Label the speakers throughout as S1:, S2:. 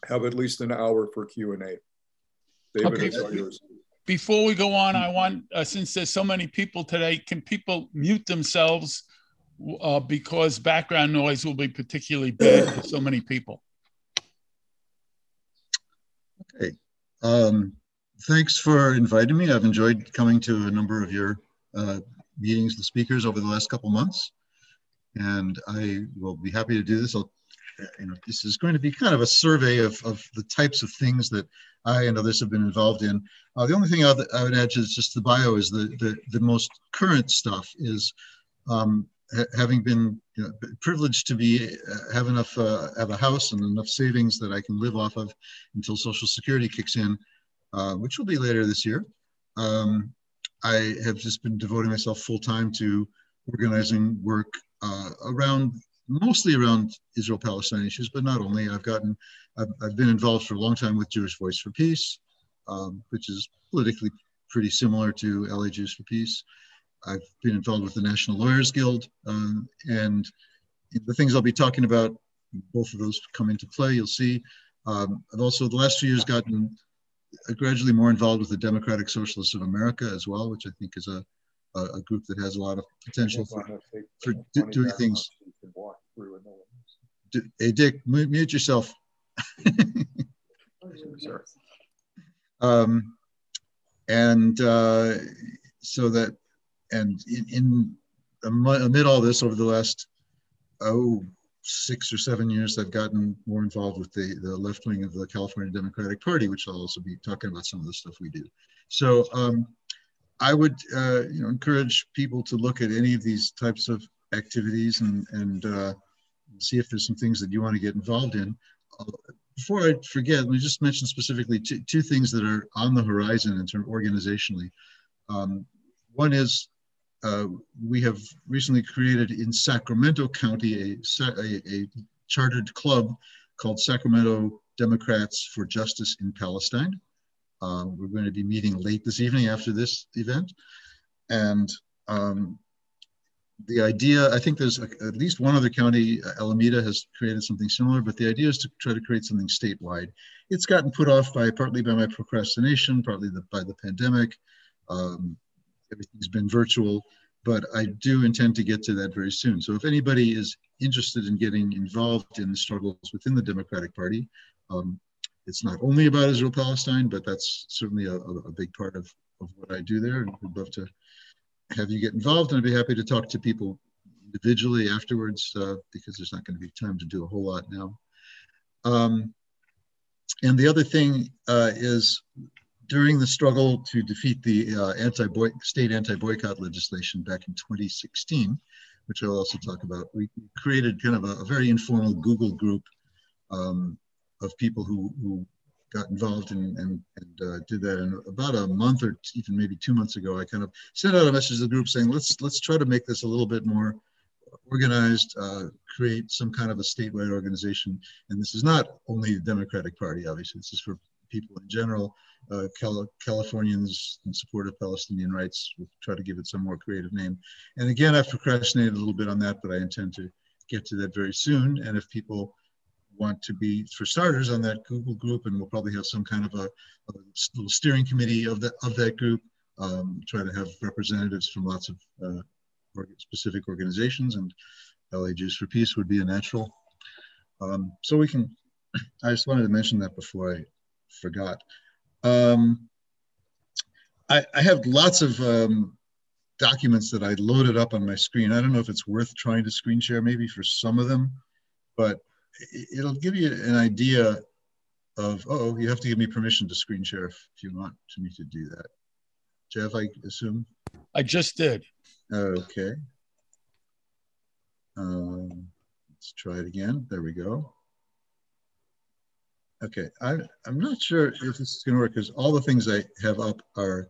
S1: have at least an hour for Q&A. David,
S2: Okay.
S1: it's all yours.
S2: Before we go on, I want, since there's so many people today, can people mute themselves because background noise will be particularly bad for so many people?
S3: Okay. Thanks for inviting me. I've enjoyed coming to a number of your meetings with speakers over the last couple months, and I will be happy to do this. This is going to be kind of a survey of the types of things that I and others have been involved in. The only thing I would add is just the bio is the most current stuff is having been privileged to have a house and enough savings that I can live off of until Social Security kicks in, which will be later this year. I have just been devoting myself full time to organizing work mostly around Israel-Palestine issues, but not only. I've been involved for a long time with Jewish Voice for Peace, which is politically pretty similar to LA Jews for Peace. I've been involved with the National Lawyers Guild, and the things I'll be talking about, both of those come into play, you'll see. I've also, the last few years, gotten gradually more involved with the Democratic Socialists of America as well, which I think is a group that has a lot of potential for doing things. Hey, Dick, mute yourself. Amid all this, over the last 6 or 7 years, I've gotten more involved with the left wing of the California Democratic Party, which I'll also be talking about some of the stuff we do. So I would encourage people to look at any of these types of activities and see if there's some things that you want to get involved in. Before I forget, let me just mention specifically two things that are on the horizon in terms organizationally. One is we have recently created in Sacramento County a chartered club called Sacramento Democrats for Justice in Palestine. We're going to be meeting late this evening after this event. And the idea, I think there's at least one other county, Alameda, has created something similar, but the idea is to try to create something statewide. It's gotten put off partly by my procrastination, partly by the pandemic. Everything's been virtual, but I do intend to get to that very soon. So if anybody is interested in getting involved in the struggles within the Democratic Party, it's not only about Israel-Palestine, but that's certainly a big part of what I do there. And I'd love to have you get involved, and I'd be happy to talk to people individually afterwards because there's not going to be time to do a whole lot now. And the other thing is during the struggle to defeat the state anti-boycott legislation back in 2016, which I'll also talk about, we created kind of a very informal Google group of people who got involved and did that. And about a month or even maybe 2 months ago, I kind of sent out a message to the group saying, let's try to make this a little bit more organized, create some kind of a statewide organization. And this is not only the Democratic Party, obviously, this is for people in general, Californians in support of Palestinian rights. We'll try to give it some more creative name. And again, I've procrastinated a little bit on that, but I intend to get to that very soon. And if people want to be, for starters, on that Google group, and we'll probably have some kind of a little steering committee of that group, try to have representatives from lots of specific organizations, and LA Jews for Peace would be a natural. So we can, I just wanted to mention that before I forgot. I have lots of documents that I loaded up on my screen. I don't know if it's worth trying to screen share maybe for some of them, but it'll give you an idea of, you have to give me permission to screen share if you want me to do that. Jeff, I assume?
S2: I just did.
S3: Okay. Let's try it again. There we go. Okay, I'm not sure if this is going to work because all the things I have up are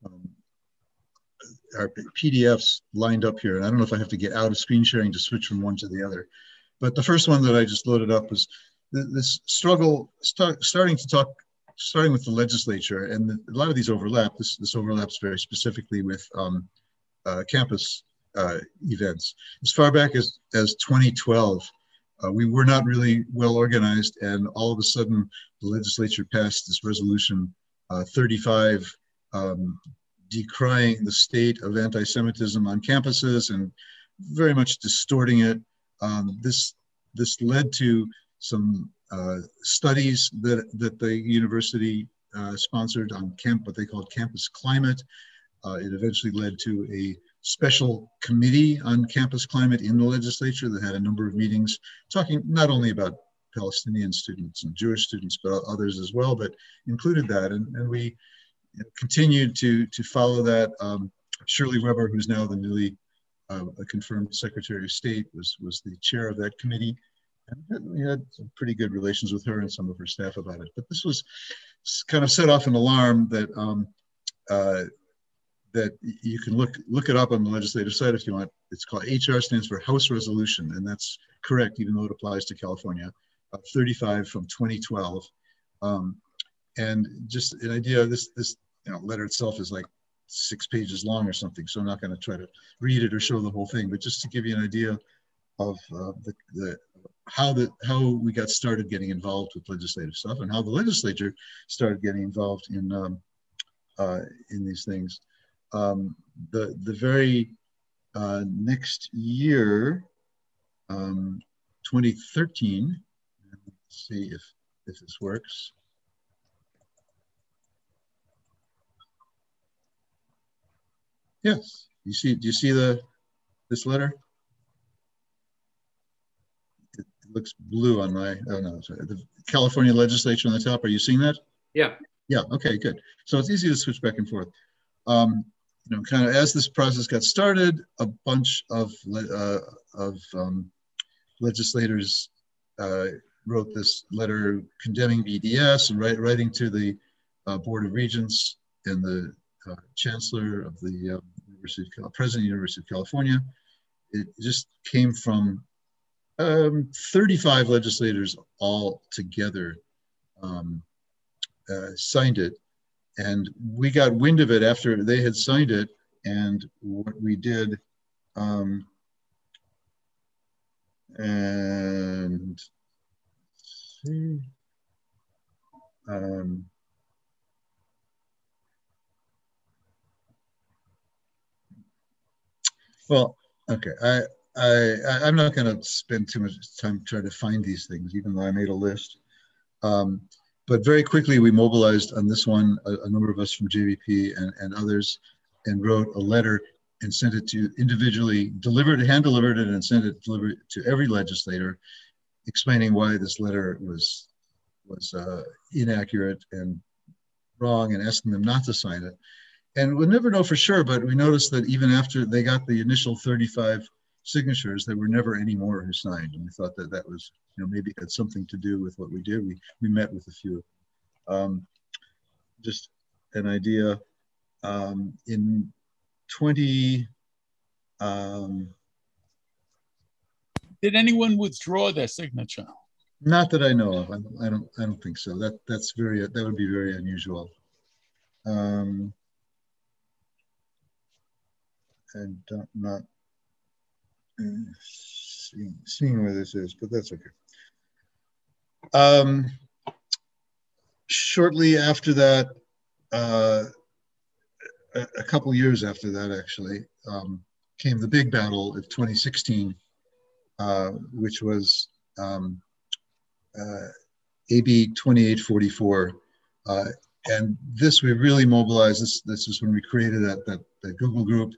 S3: PDFs lined up here. And I don't know if I have to get out of screen sharing to switch from one to the other. But the first one that I just loaded up was this struggle, starting with the legislature. And a lot of these overlap. This overlaps very specifically with campus events. As far back as 2012, we were not really well organized, and all of a sudden the legislature passed this resolution 35 decrying the state of anti-Semitism on campuses and very much distorting it. This led to some studies that the university sponsored on what they called campus climate. It eventually led to a special committee on campus climate in the legislature that had a number of meetings talking not only about Palestinian students and Jewish students, but others as well, but included that. And we continued to follow that. Shirley Weber, who's now the newly confirmed Secretary of State, was the chair of that committee. And we had some pretty good relations with her and some of her staff about it. But this was kind of set off an alarm that that you can look it up on the legislative site if you want. It's called HR, stands for House Resolution, and that's correct, even though it applies to California, 35 from 2012. And just an idea, this letter itself is like 6 pages long or something, so I'm not going to try to read it or show the whole thing, but just to give you an idea of how we got started getting involved with legislative stuff and how the legislature started getting involved in these things. The very next year, 2013, let's see if this works. Yes, do you see this letter? It looks blue on my, oh no, sorry, the California legislature on the top. Are you seeing that?
S4: Yeah.
S3: Yeah, okay, good. So it's easy to switch back and forth. Kind of as this process got started, a bunch of legislators wrote this letter condemning BDS and writing to the Board of Regents and the Chancellor of the President of the University of California. It just came from 35 legislators all together signed it. And we got wind of it after they had signed it. And what we did, well, okay, I'm not going to spend too much time trying to find these things, even though I made a list. But very quickly, we mobilized on this one, a number of us from JVP and others, and wrote a letter and sent it to individually, hand-delivered it and sent it to every legislator, explaining why this letter was inaccurate and wrong, and asking them not to sign it. And we'll never know for sure, but we noticed that even after they got the initial 35 signatures, there were never any more who signed. And we thought that was, maybe had something to do with what we did. We met with a few. Just an idea, in 20...
S2: Did anyone withdraw their signature?
S3: Not that I know of. I don't think so. That would be very unusual. And not seeing where this is, but that's okay. Shortly after that, a couple years after that, actually, came the big battle of 2016, which was AB 2844. And this we really mobilized. This is when we created that Google group.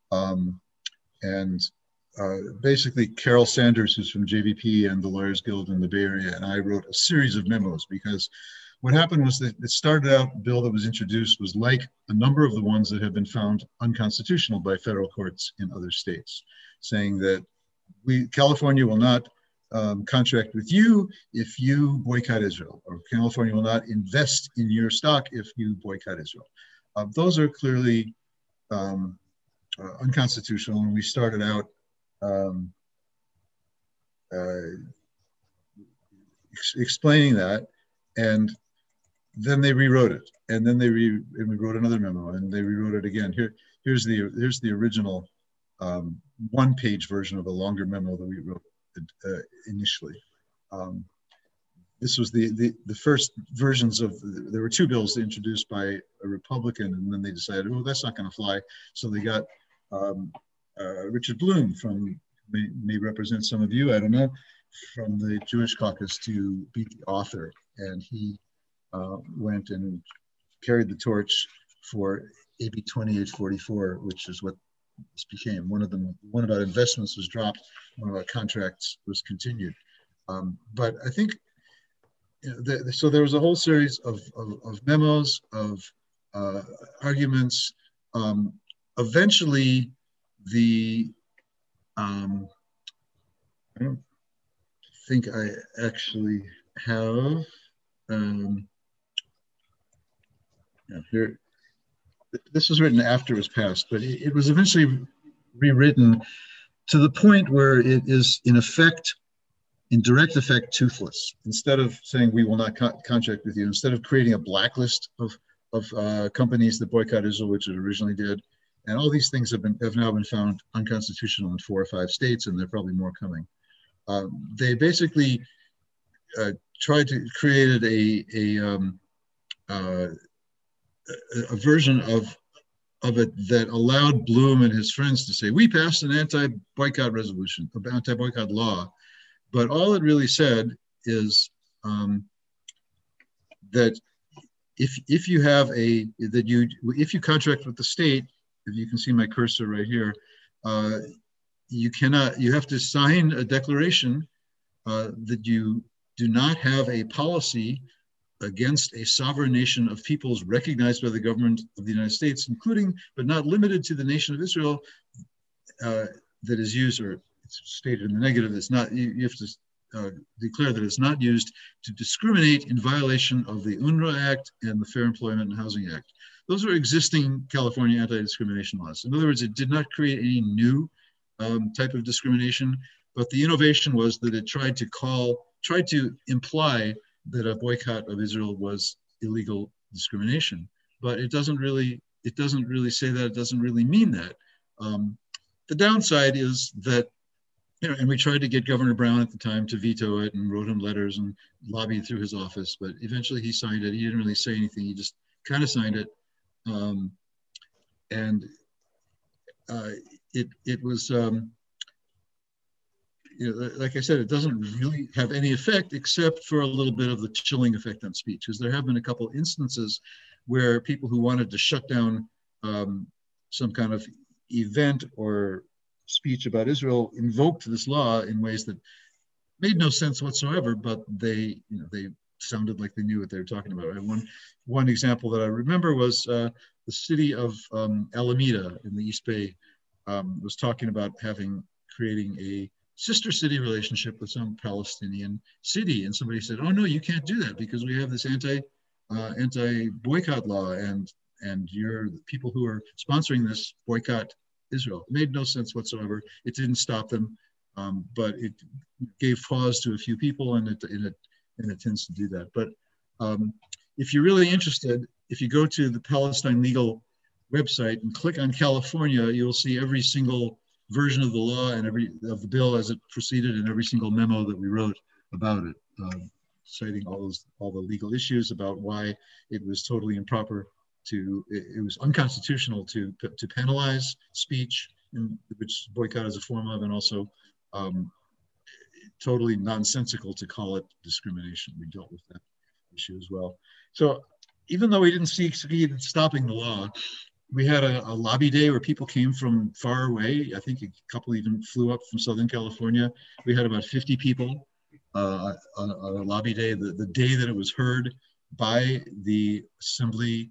S3: Basically Carol Sanders, who's from JVP and the Lawyers Guild in the Bay Area, and I wrote a series of memos, because what happened was that it started out, the bill that was introduced was like a number of the ones that have been found unconstitutional by federal courts in other states, saying that California will not contract with you if you boycott Israel, or California will not invest in your stock if you boycott Israel. Those are clearly unconstitutional, and we started out explaining that, and then they rewrote it, and then we wrote another memo, and they rewrote it again. Here's the original one-page version of a longer memo that we wrote initially. This was the first versions of, there were two bills introduced by a Republican, and then they decided, oh, that's not going to fly. So they got Richard Bloom from, may represent some of you, I don't know, from the Jewish caucus to be the author. And he went and carried the torch for AB 2844, which is what this became. One of them, one about investments was dropped, one about contracts was continued. But I think, so there was a whole series of memos, of arguments. Eventually, I don't think I actually have, here, this was written after it was passed, but it was eventually rewritten to the point where it is in effect, in direct effect, toothless. Instead of saying we will not contract with you, instead of creating a blacklist of companies that boycott Israel, which it originally did, and all these things have now been found unconstitutional in 4 or 5 states, and there are probably more coming. They basically tried to create a version of it that allowed Bloom and his friends to say, we passed an anti-boycott resolution, anti-boycott law. But all it really said is that if you have if you contract with the state, if you can see my cursor right here, you have to sign a declaration that you do not have a policy against a sovereign nation of peoples recognized by the government of the United States, including but not limited to the nation of Israel, that is used, or it's stated in the negative, it's not, you have to declare that it's not used to discriminate in violation of the UNRWA Act and the Fair Employment and Housing Act. Those are existing California anti-discrimination laws. In other words, it did not create any new type of discrimination, but the innovation was that it tried to imply that a boycott of Israel was illegal discrimination. But it doesn't really say that, it doesn't really mean that. The downside is that, and we tried to get Governor Brown at the time to veto it and wrote him letters and lobbied through his office, but eventually he signed it. He didn't really say anything, he just kind of signed it. It was, like I said, it doesn't really have any effect except for a little bit of the chilling effect on speech, because there have been a couple instances where people who wanted to shut down some kind of event or speech about Israel invoked this law in ways that made no sense whatsoever, but they sounded like they knew what they were talking about. One example that I remember was the city of Alameda in the East Bay was talking about creating a sister city relationship with some Palestinian city, and somebody said, "Oh no, you can't do that because we have this anti-boycott law, and the people who are sponsoring this boycott Israel." It made no sense whatsoever. It didn't stop them, but it gave pause to a few people, and it tends to do that. But if you're really interested, if you go to the Palestine Legal website and click on California, you'll see every single version of the law and of the bill as it proceeded, and every single memo that we wrote about it, citing all the legal issues about why it was totally improper it was unconstitutional to penalize speech, which boycott is a form of, and also totally nonsensical to call it discrimination. We dealt with that issue as well. So even though we didn't succeed in stopping the law, we had a lobby day where people came from far away. I think a couple even flew up from Southern California. We had about 50 people on a lobby day, the day that it was heard by the Assembly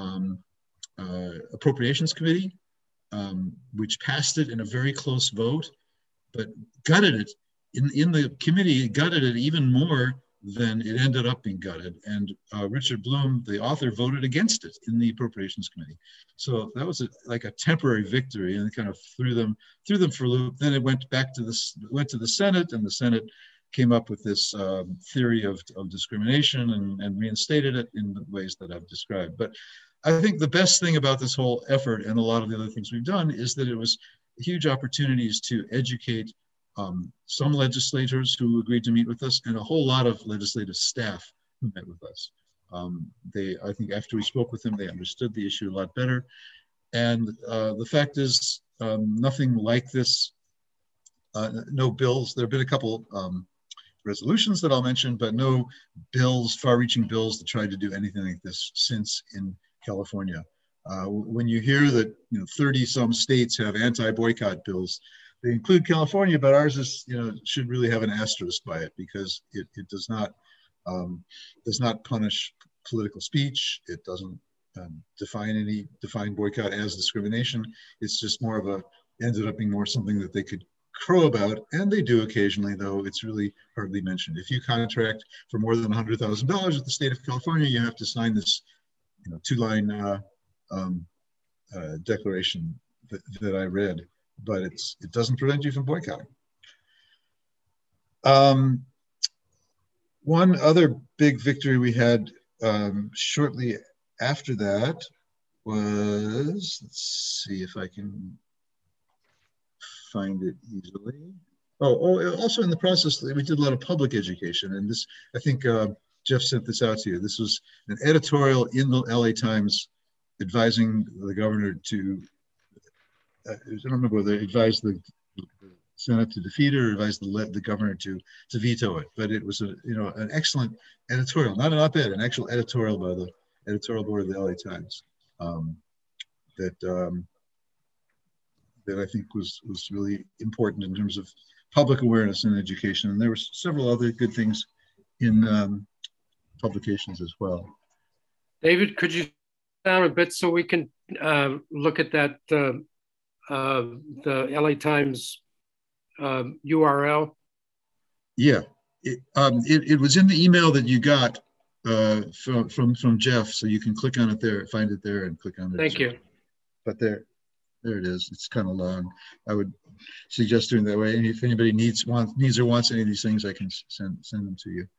S3: Appropriations Committee, which passed it in a very close vote, but gutted it. In the committee, it gutted it even more than it ended up being gutted. And Richard Bloom, the author, voted against it in the Appropriations Committee. So that was like a temporary victory, and it kind of threw them for a loop. Then it went to the Senate, and the Senate came up with this theory of discrimination and reinstated it in the ways that I've described. But I think the best thing about this whole effort, and a lot of the other things we've done, is that it was huge opportunities to educate some legislators who agreed to meet with us, and a whole lot of legislative staff who met with us. I think after we spoke with them, they understood the issue a lot better. And the fact is, nothing like this, no bills. There have been a couple resolutions that I'll mention, but no bills, far-reaching bills that tried to do anything like this since in California. When you hear that 30-some states have anti-boycott bills, they include California, but ours is should really have an asterisk by it, because it does not punish political speech. It doesn't define boycott as discrimination. It's just more of ended up being more something that they could crow about, and they do occasionally, though it's really hardly mentioned. If you contract for more than $100,000 with the state of California, you have to sign this 2-line declaration that I read, but it doesn't prevent you from boycotting. One other big victory we had shortly after that was, let's see if I can find it easily. Also in the process, we did a lot of public education, and this, I think Jeff sent this out to you. This was an editorial in the LA Times advising the governor to, I don't remember whether they advised the Senate to defeat it or advised the governor to veto it. But it was an excellent editorial, not an op-ed, an actual editorial by the editorial board of the LA Times that I think was really important in terms of public awareness and education. And there were several other good things in publications as well.
S4: David, could you down a bit so we can look at that the LA Times URL?
S3: Yeah, it was in the email that you got from Jeff, so you can click on it there, find it there, and click on it.
S4: Thank you. But
S3: there it is. It's kind of long. I would suggest doing that way. And if anybody needs or wants any of these things, I can send them to you.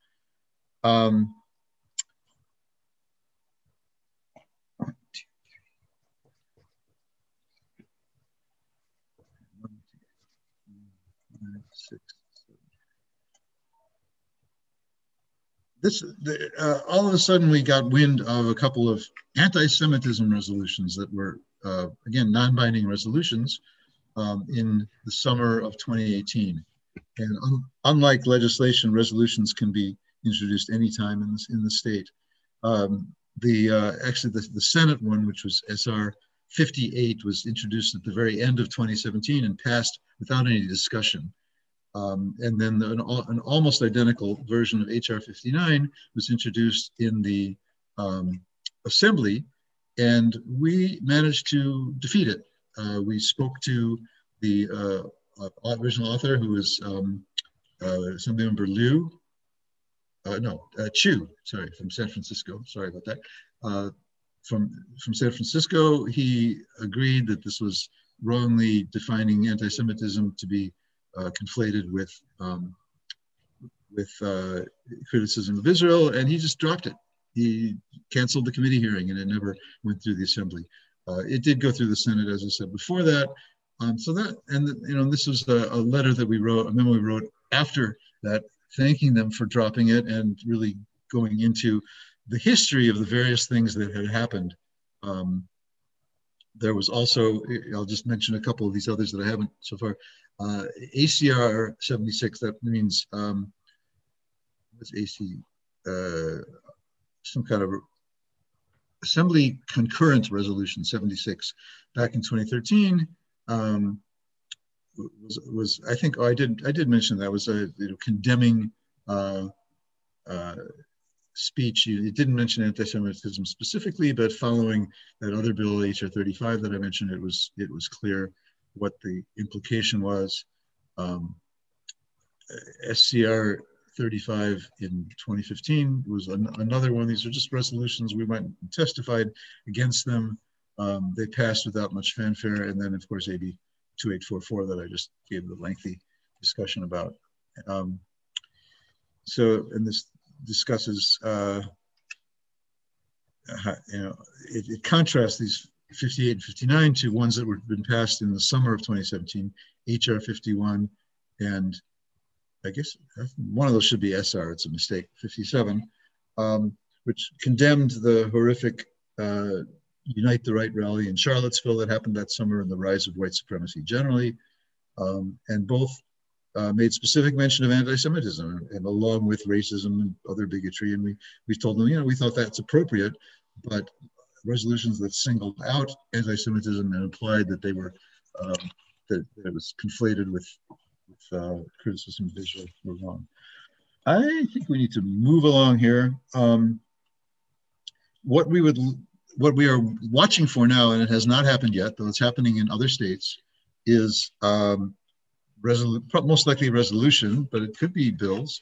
S3: All of a sudden we got wind of a couple of anti-Semitism resolutions that were, again, non-binding resolutions in the summer of 2018. And unlike legislation, resolutions can be introduced anytime in the state. Actually, the Senate one, which was SR 58, was introduced at the very end of 2017 and passed without any discussion. And then an almost identical version of HR 59 was introduced in the assembly, and we managed to defeat it. We spoke to the original author, who was Assemblymember Chu, sorry, from San Francisco. Sorry about that. From San Francisco, he agreed that this was wrongly defining anti-Semitism to be conflated with criticism of Israel, and he just dropped it. He canceled the committee hearing, and it never went through the assembly. It did go through the Senate, as I said before that. This was a letter that we wrote, a memo we wrote after that, thanking them for dropping it and really going into the history of the various things that had happened. There was also, I'll just mention a couple of these others that I haven't so far. ACR 76, that means, what's AC? Some kind of Assembly Concurrent Resolution 76 back in 2013 was I think, I did mention that was a condemning speech. It didn't mention anti-Semitism specifically, but following that other bill, HR 35 that I mentioned, it was clear what the implication was. SCR 35 in 2015 was another one. These are just resolutions. We went and testified against them. They passed without much fanfare. And then, of course, AB 2844 that I just gave the lengthy discussion about. And this discusses, it contrasts these 58 and 59 to ones that were been passed in the summer of 2017, HR 51 and I guess one of those should be SR, it's a mistake, 57, which condemned the horrific Unite the Right rally in Charlottesville that happened that summer and the rise of white supremacy generally. And both made specific mention of anti-Semitism and along with racism and other bigotry. And we told them, we thought that's appropriate, but resolutions that singled out anti-Semitism and implied that they were, that it was conflated with criticism of Israel were wrong. I think we need to move along here. What we are watching for now, and it has not happened yet, though it's happening in other states, is most likely resolution, but it could be bills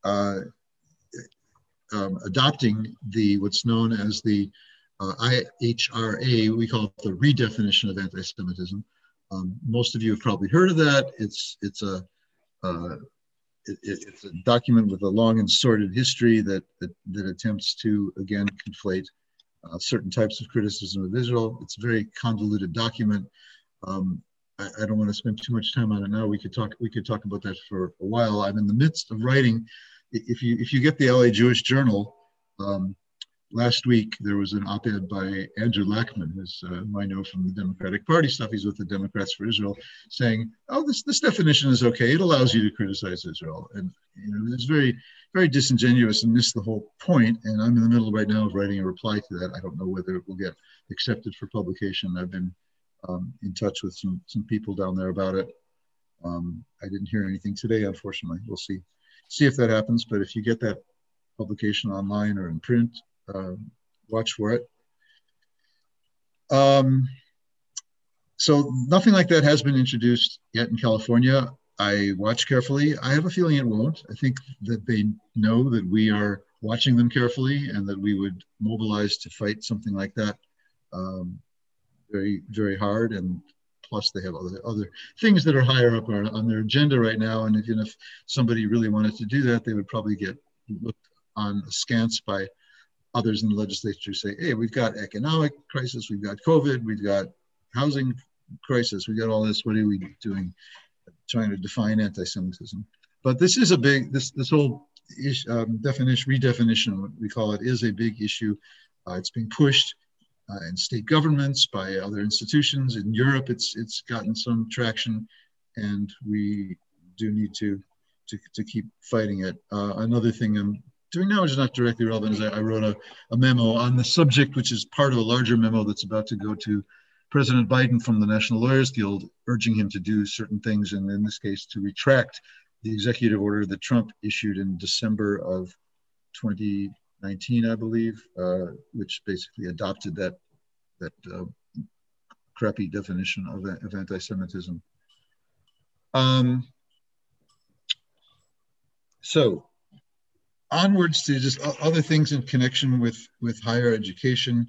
S3: adopting what's known as the IHRA. We call it the redefinition of anti-Semitism. Most of you have probably heard of that. It's a document with a long and sordid history that attempts to again conflate certain types of criticism of Israel. It's a very convoluted document. I don't want to spend too much time on it now. We could talk about that for a while. I'm in the midst of writing. If you get the LA Jewish Journal, last week there was an op-ed by Andrew Lackman, who I know from the Democratic Party stuff. He's with the Democrats for Israel, saying, "Oh, this definition is okay. It allows you to criticize Israel." And it's very, very disingenuous and missed the whole point. And I'm in the middle right now of writing a reply to that. I don't know whether it will get accepted for publication. I've been in touch with some people down there about it. I didn't hear anything today, unfortunately. We'll see if that happens. But if you get that publication online or in print, watch for it. So nothing like that has been introduced yet in California. I watch carefully. I have a feeling it won't. I think that they know that we are watching them carefully and that we would mobilize to fight something like that very, very hard. And plus they have other things that are higher up on their agenda right now. And if somebody really wanted to do that, they would probably get looked on askance by others in the legislature. Say, hey, we've got economic crisis, we've got COVID, we've got housing crisis, we got all this. What are we doing? Trying to define anti-Semitism. But this is a big, this whole redefinition, what we call it, is a big issue. It's being pushed in state governments, by other institutions. In Europe, it's gotten some traction, and we do need to keep fighting it. Another thing I'm doing now, which is not directly relevant, is I wrote a memo on the subject, which is part of a larger memo that's about to go to President Biden from the National Lawyers Guild, urging him to do certain things, and in this case, to retract the executive order that Trump issued in December of 2019, I believe, which basically adopted that crappy definition of anti-Semitism. So onwards to just other things in connection with higher education.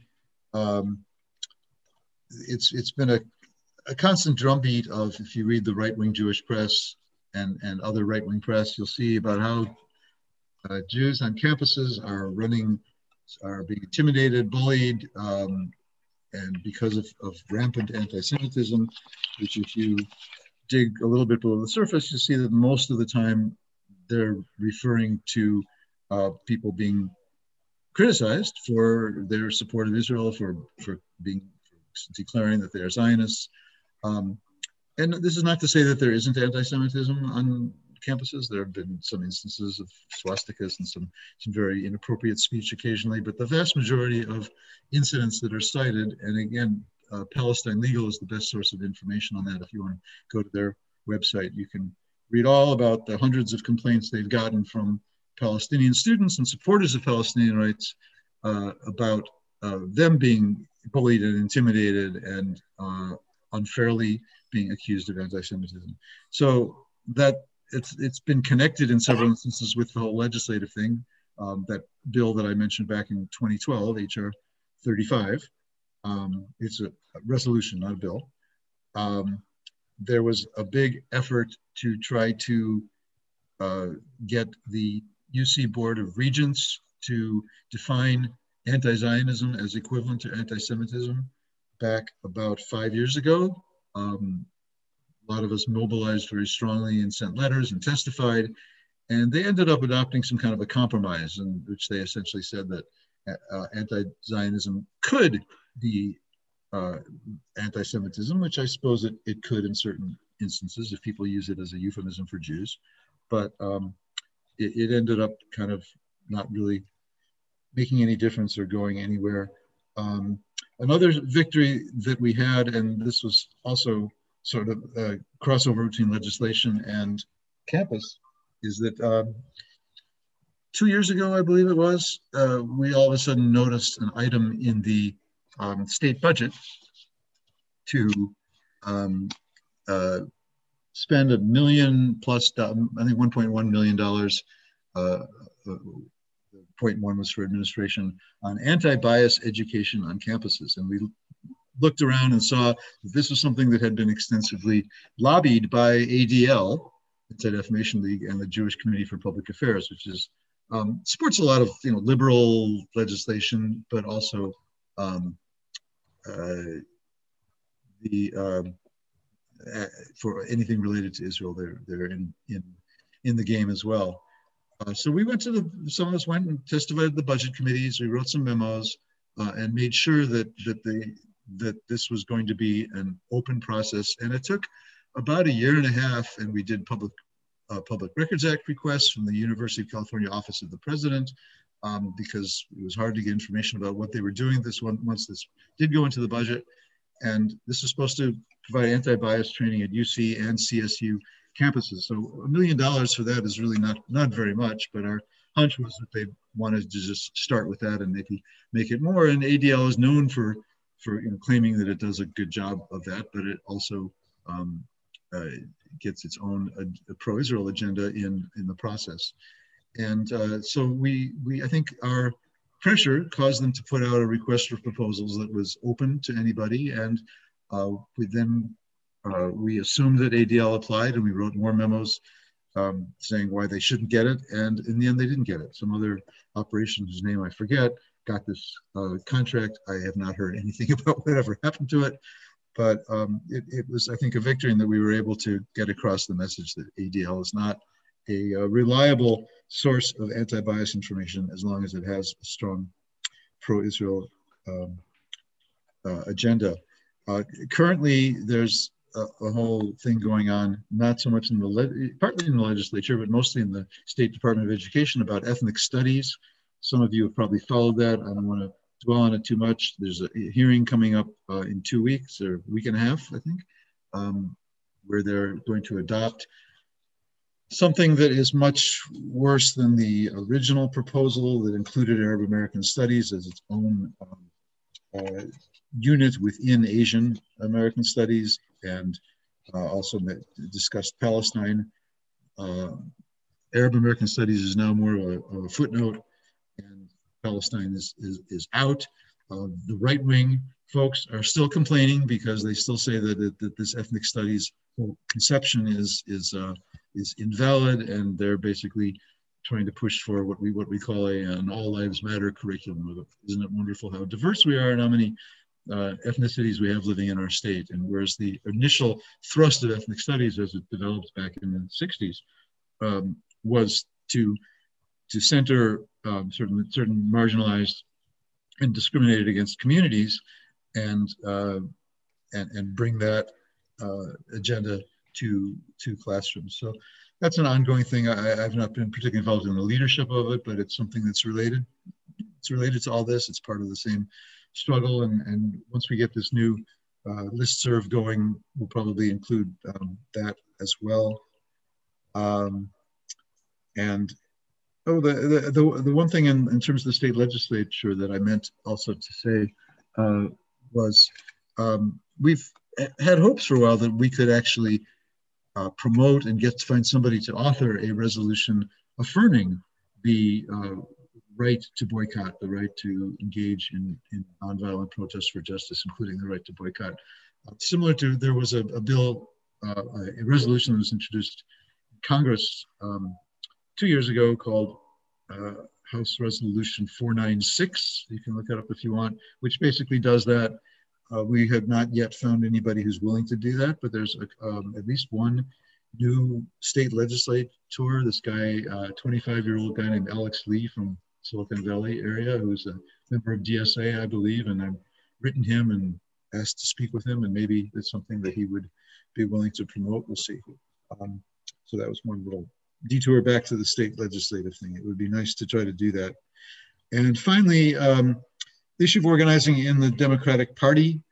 S3: It's been a constant drumbeat of, if you read the right-wing Jewish press and other right-wing press, you'll see about how Jews on campuses are being intimidated, bullied, and because of rampant anti-Semitism, which if you dig a little bit below the surface, you see that most of the time they're referring to people being criticized for their support of Israel, for declaring that they're Zionists. And this is not to say that there isn't anti-Semitism on campuses. There have been some instances of swastikas and some very inappropriate speech occasionally, but the vast majority of incidents that are cited, and again, Palestine Legal is the best source of information on that. If you want to go to their website, you can read all about the hundreds of complaints they've gotten from Palestinian students and supporters of Palestinian rights about them being bullied and intimidated and unfairly being accused of anti-Semitism. So that it's been connected in several instances with the whole legislative thing. That bill that I mentioned back in 2012, HR 35, it's a resolution, not a bill. There was a big effort to try to get the UC Board of Regents to define anti-Zionism as equivalent to anti-Semitism back about 5 years ago. a lot of us mobilized very strongly and sent letters and testified. And they ended up adopting some kind of a compromise in which they essentially said that anti-Zionism could be anti-Semitism, which I suppose it could in certain instances if people use it as a euphemism for Jews. But it ended up kind of not really making any difference or going anywhere. Another victory that we had, and this was also sort of a crossover between legislation and campus, is that 2 years ago, I believe it was, we all of a sudden noticed an item in the state budget to spend $1 million plus, I think $1.1 million. 0.1 was for administration on anti-bias education on campuses. And we looked around and saw that this was something that had been extensively lobbied by ADL, Anti-Defamation League, and the Jewish Committee for Public Affairs, which is supports a lot of liberal legislation, but also for anything related to Israel, they're in the game as well. So we went to some of us went and testified at the budget committees. We wrote some memos and made sure that this was going to be an open process. And it took about 1.5 years, and we did Public Records Act requests from the University of California Office of the President because it was hard to get information about what they were doing once this did go into the budget. And this is supposed to provide anti-bias training at UC and CSU campuses. So $1 million for that is really not very much, but our hunch was that they wanted to just start with that and maybe make it more. And ADL is known for claiming that it does a good job of that, but it also gets its own pro-Israel agenda in the process. And so I think our pressure caused them to put out a request for proposals that was open to anybody. And we assumed that ADL applied, and we wrote more memos saying why they shouldn't get it. And in the end, they didn't get it. Some other operation whose name I forget got this contract. I have not heard anything about whatever happened to it. But it was, I think, a victory in that we were able to get across the message that ADL is not a reliable source of anti-bias information as long as it has a strong pro-Israel agenda. Currently, there's a whole thing going on, not so much partly in the legislature, but mostly in the State Department of Education about ethnic studies. Some of you have probably followed that. I don't want to dwell on it too much. There's a hearing coming up in 2 weeks or a week and a half, I think, where they're going to adopt something that is much worse than the original proposal that included Arab American Studies as its own unit within Asian American Studies, and also discussed Palestine. Arab American Studies is now more of a footnote, and Palestine is out. The right-wing folks are still complaining because they still say that this ethnic studies whole conception is invalid, and they're basically trying to push for what we call an all lives matter curriculum. Isn't it wonderful how diverse we are and how many ethnicities we have living in our state? And whereas the initial thrust of ethnic studies as it developed back in the 60s was to center certain marginalized and discriminated against communities and bring that agenda to classrooms. So that's an ongoing thing. I've not been particularly involved in the leadership of it, but it's something that's related. It's related to all this. It's part of the same struggle. And once we get this new listserv going, we'll probably include that as well. The one thing in terms of the state legislature that I meant also to say was we've had hopes for a while that we could actually promote and find somebody to author a resolution affirming the right to boycott, the right to engage in nonviolent protests for justice, including the right to boycott. Similar to, there was a bill, a resolution that was introduced in Congress 2 years ago called House Resolution 496. You can look that up if you want, which basically does that. We have not yet found anybody who's willing to do that, but there's at least one new state legislator, this guy, 25-year-old guy named Alex Lee from Silicon Valley area, who's a member of DSA, I believe, and I've written him and asked to speak with him, and maybe it's something that he would be willing to promote. We'll see. So that was one little detour back to the state legislative thing. It would be nice to try to do that. And finally, the issue of organizing in the Democratic Party.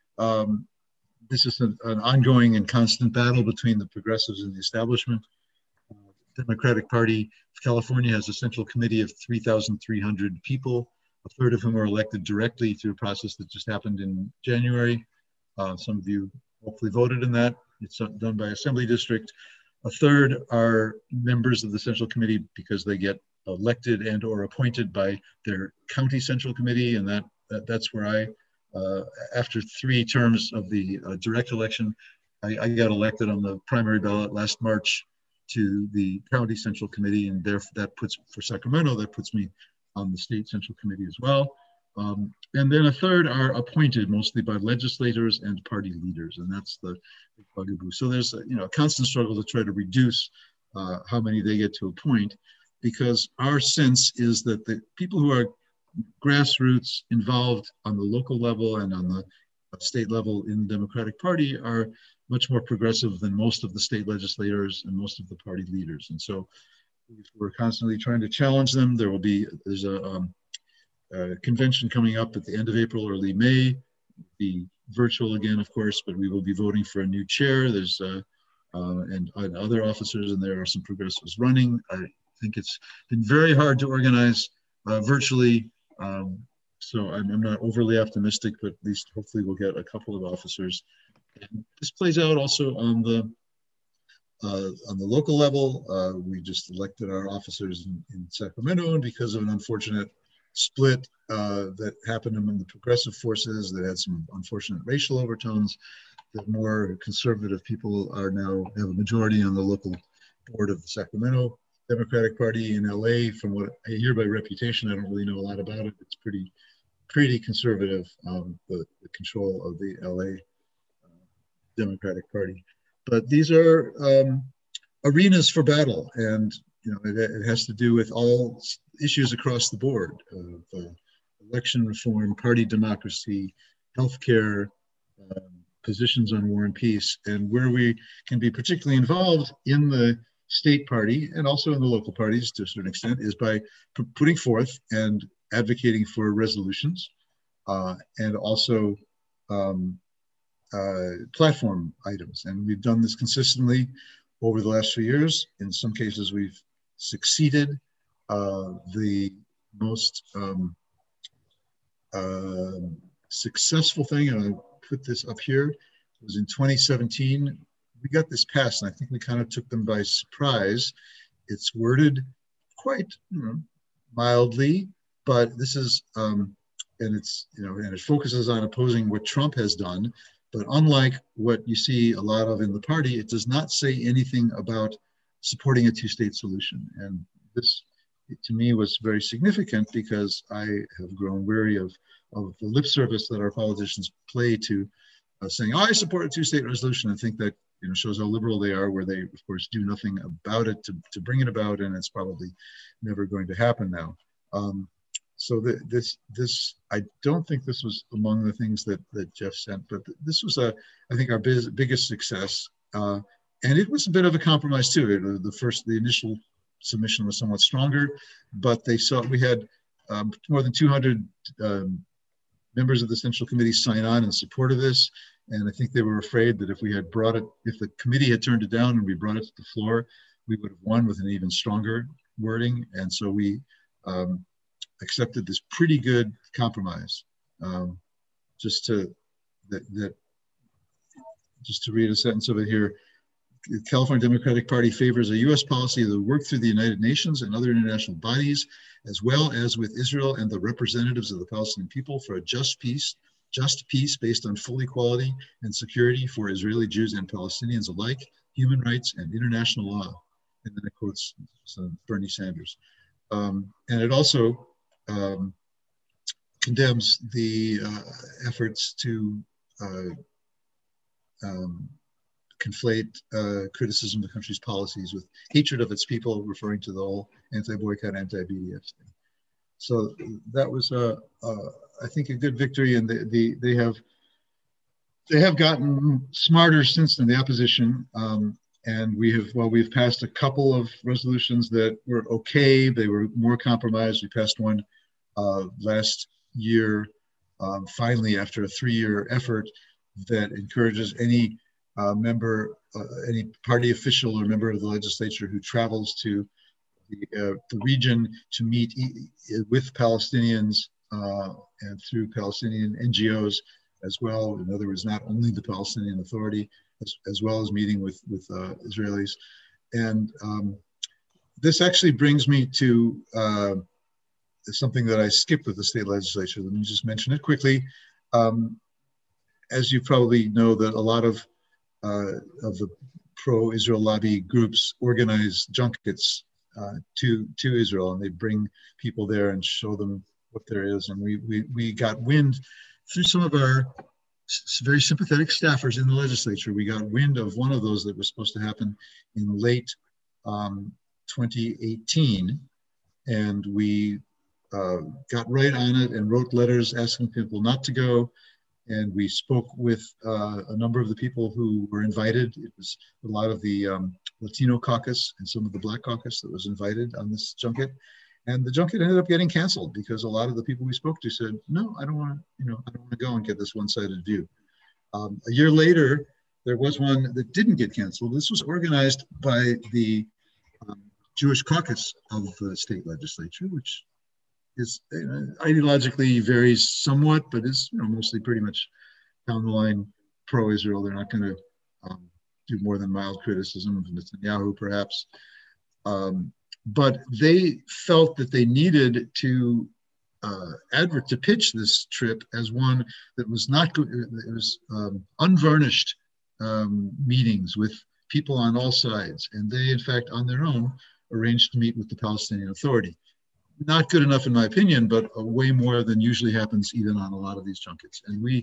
S3: This is an ongoing and constant battle between the progressives and the establishment. The Democratic Party of California has a central committee of 3,300 people, a third of whom are elected directly through a process that just happened in January. Some of you hopefully voted in that. It's done by assembly district. A third are members of the central committee because they get elected and or appointed by their county central committee, and that's where I, after 3 terms of the direct election, I got elected on the primary ballot last March to the county central committee, and therefore that puts, for Sacramento, that puts me on the state central committee as well. And then a third are appointed mostly by legislators and party leaders, and that's the big bugaboo. So there's a constant struggle to try to reduce how many they get to appoint, because our sense is that the people who are grassroots involved on the local level and on the state level in the Democratic Party are much more progressive than most of the state legislators and most of the party leaders. And so we're constantly trying to challenge them. There's a convention coming up at the end of April, early May. It'll be virtual again, of course, but we will be voting for a new chair. There's and other officers, and there are some progressives running. I think it's been very hard to organize virtually. So I'm not overly optimistic, but at least hopefully we'll get a couple of officers. And this plays out also on the local level. We just elected our officers in Sacramento, and because of an unfortunate split that happened among the progressive forces that had some unfortunate racial overtones, the more conservative people now have a majority on the local board of the Sacramento Democratic Party in LA. From what I hear by reputation, I don't really know a lot about it. It's pretty conservative, the control of the LA Democratic Party. But these are arenas for battle, and it has to do with all issues across the board of election reform, party democracy, healthcare, positions on war and peace. And where we can be particularly involved in the state party and also in the local parties to a certain extent is by putting forth and advocating for resolutions and also platform items. And we've done this consistently over the last few years. In some cases, we've succeeded. The most successful thing, and I put this up here, was in 2017. We got this passed, and I think we kind of took them by surprise. It's worded quite mildly, but this is, and it's, and it focuses on opposing what Trump has done. But unlike what you see a lot of in the party, it does not say anything about supporting a two-state solution. And this, to me, was very significant because I have grown weary of the lip service that our politicians play to saying, oh, I support a two-state resolution, and think that shows how liberal they are, where they, of course, do nothing about it to bring it about, and it's probably never going to happen now. So this, I don't think this was among the things that Jeff sent, but this was I think our biggest success, and it was a bit of a compromise too. The initial submission was somewhat stronger, but we had more than 200 members of the Central Committee sign on in support of this. And I think they were afraid that if the committee had turned it down and we brought it to the floor, we would have won with an even stronger wording. And so we accepted this pretty good compromise. Just to read a sentence of it here. The California Democratic Party favors a U.S. policy that will work through the United Nations and other international bodies, as well as with Israel and the representatives of the Palestinian people, for a just peace based on full equality and security for Israeli Jews and Palestinians alike, human rights and international law. And then it quotes Bernie Sanders. And it also condemns the efforts to conflate criticism of the country's policies with hatred of its people, referring to the whole anti-boycott, anti-BDS thing. So that was, I think, a good victory, and they have gotten smarter since then, the opposition, and we've passed a couple of resolutions that were okay. They were more compromised. We passed one last year, finally, after a 3-year effort, that encourages any member, any party official or member of the legislature who travels to the region to meet with Palestinians and through Palestinian NGOs as well. In other words, not only the Palestinian Authority, as well as meeting with Israelis. And this actually brings me to something that I skipped with the state legislature. Let me just mention it quickly. As you probably know, that a lot of the pro-Israel lobby groups organize junkets to Israel, and they bring people there and show them what there is. And we got wind through some of our very sympathetic staffers in the legislature. We got wind of one of those that was supposed to happen in late 2018, and we got right on it and wrote letters asking people not to go. And we spoke with a number of the people who were invited. It was a lot of the Latino caucus and some of the Black caucus that was invited on this junket. And the junket ended up getting canceled because a lot of the people we spoke to said, no, I don't want to, I don't want to go and get this one-sided view. A year later, there was one that didn't get canceled. This was organized by the Jewish caucus of the state legislature, which is ideologically varies somewhat, but is mostly pretty much down the line pro-Israel. They're not going to do more than mild criticism of Netanyahu, perhaps. But they felt that they needed to pitch this trip as one that was not good. It was unvarnished meetings with people on all sides, and they, in fact, on their own, arranged to meet with the Palestinian Authority. Not good enough, in my opinion, but way more than usually happens even on a lot of these junkets. And we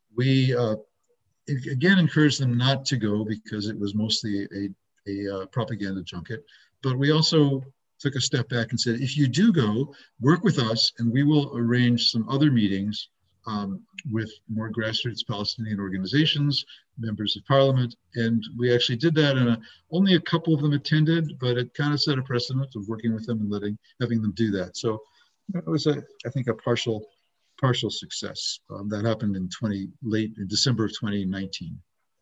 S3: again encouraged them not to go because it was mostly a propaganda junket. But we also took a step back and said, if you do go, work with us, and we will arrange some other meetings with more grassroots Palestinian organizations, members of parliament. And we actually did that, and only a couple of them attended, but it kind of set a precedent of working with them and having them do that. So it was, I think, a partial success. That happened in late in December of 2019.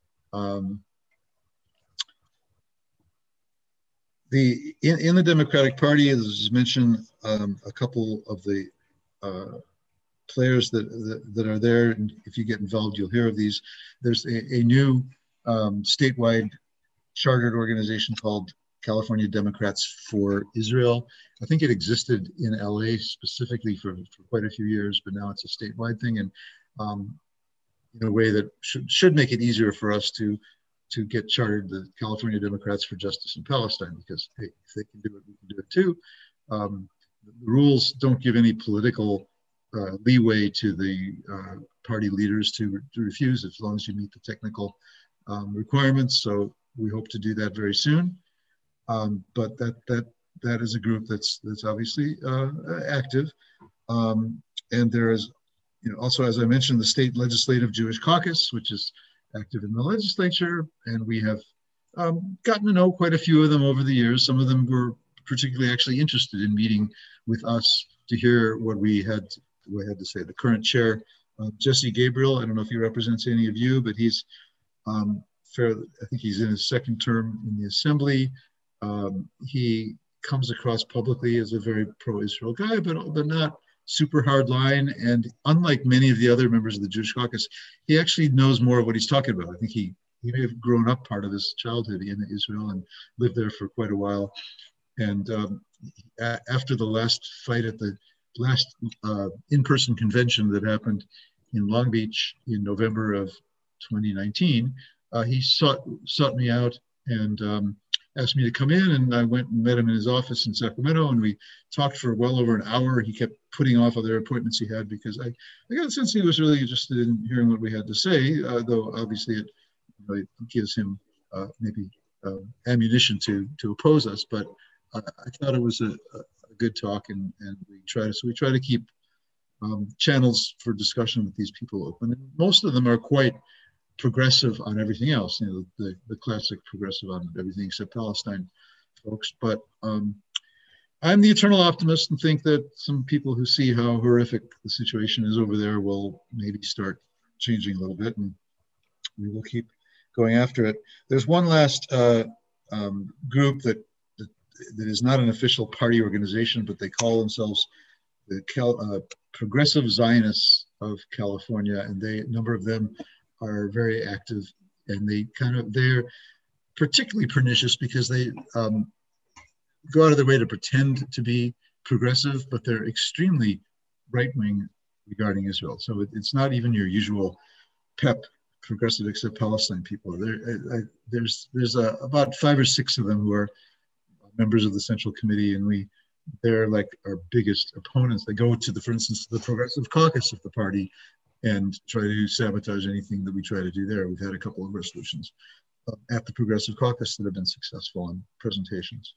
S3: In the Democratic Party, as was mentioned, a couple of the players that are there, and if you get involved, you'll hear of these. There's a new statewide chartered organization called California Democrats for Israel. I think it existed in LA specifically for quite a few years, but now it's a statewide thing, and in a way that should make it easier for us to get chartered, the California Democrats for Justice in Palestine, because hey, if they can do it, we can do it too. The rules don't give any political leeway to the party leaders to refuse, as long as you meet the technical requirements. So we hope to do that very soon. But that is a group that's obviously active. And there is, also, as I mentioned, the State Legislative Jewish Caucus, which is active in the legislature, and we have gotten to know quite a few of them over the years. Some of them were particularly actually interested in meeting with us to hear what we had to say. The current chair, Jesse Gabriel, I don't know if he represents any of you, but he's I think he's in his second term in the assembly. He comes across publicly as a very pro-Israel guy, but not super hard line. And unlike many of the other members of the Jewish caucus, he actually knows more of what he's talking about. I think he may have grown up part of his childhood in Israel and lived there for quite a while. And after the last fight at the last in-person convention that happened in Long Beach in November of 2019, he sought me out, and asked me to come in, and I went and met him in his office in Sacramento, and we talked for well over an hour. He kept putting off other appointments he had because I got a sense he was really interested in hearing what we had to say, though obviously it gives him maybe ammunition to oppose us. But I thought it was a good talk, and we try to keep channels for discussion with these people open. And most of them are quite progressive on everything else, the classic progressive on everything except Palestine folks. But I'm the eternal optimist and think that some people who see how horrific the situation is over there will maybe start changing a little bit, and we will keep going after it. There's one last group that is not an official party organization, but they call themselves the Progressive Zionists of California, and a number of them are very active, and they're particularly pernicious because they go out of their way to pretend to be progressive, but they're extremely right-wing regarding Israel. So it's not even your usual PEP, progressive except Palestine people. There's about 5 or 6 of them who are members of the Central Committee, and they're like our biggest opponents. They go to for instance, the Progressive Caucus of the party and try to sabotage anything that we try to do there. We've had a couple of resolutions at the Progressive Caucus that have been successful in presentations.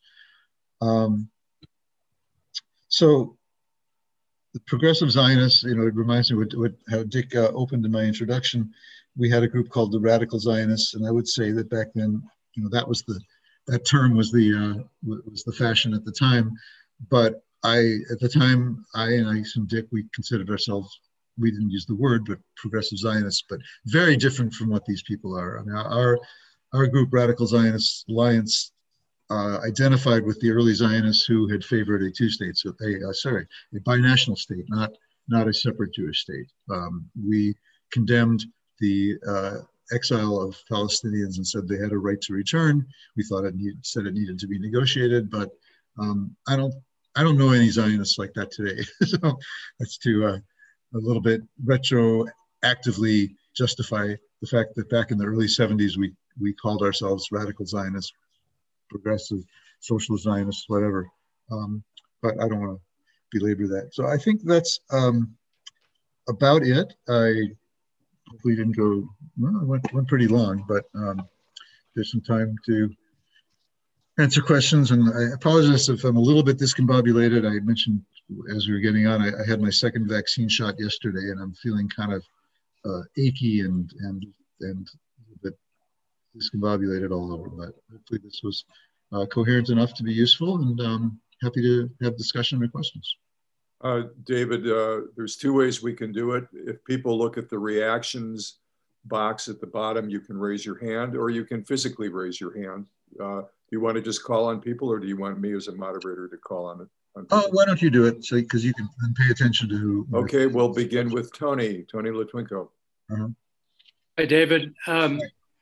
S3: So the Progressive Zionists, it reminds me how Dick opened in my introduction. We had a group called the Radical Zionists, and I would say that back then, that term was the fashion at the time. But at the time, I and Dick, we considered ourselves, we didn't use the word, but Progressive Zionists, but very different from what these people are. I mean, our group, Radical Zionist Alliance, identified with the early Zionists who had favored a binational state, not a separate Jewish state. We condemned the exile of Palestinians and said they had a right to return. We thought it needed to be negotiated, but I don't know any Zionists like that today. So that's to a little bit retroactively justify the fact that back in the early 70s we called ourselves Radical Zionists, Progressive, Socialist Zionists, whatever. But I don't want to belabor that. So I think that's about it. I hopefully didn't go, well, I went pretty long, but there's some time to answer questions. And I apologize if I'm a little bit discombobulated. I mentioned as we were getting on, I had my second vaccine shot yesterday, and I'm feeling kind of achy and a bit discombobulated all over. But hopefully this was coherent enough to be useful, and happy to have discussion or questions.
S1: David, there's 2 ways we can do it. If people look at the reactions box at the bottom, you can raise your hand, or you can physically raise your hand. Do you want to just call on people, or do you want me as a moderator to call on it?
S3: Oh, why don't you do it? So, because you can pay attention to who.
S1: Okay, we'll begin with Tony Litwinko.
S4: Hi, David. I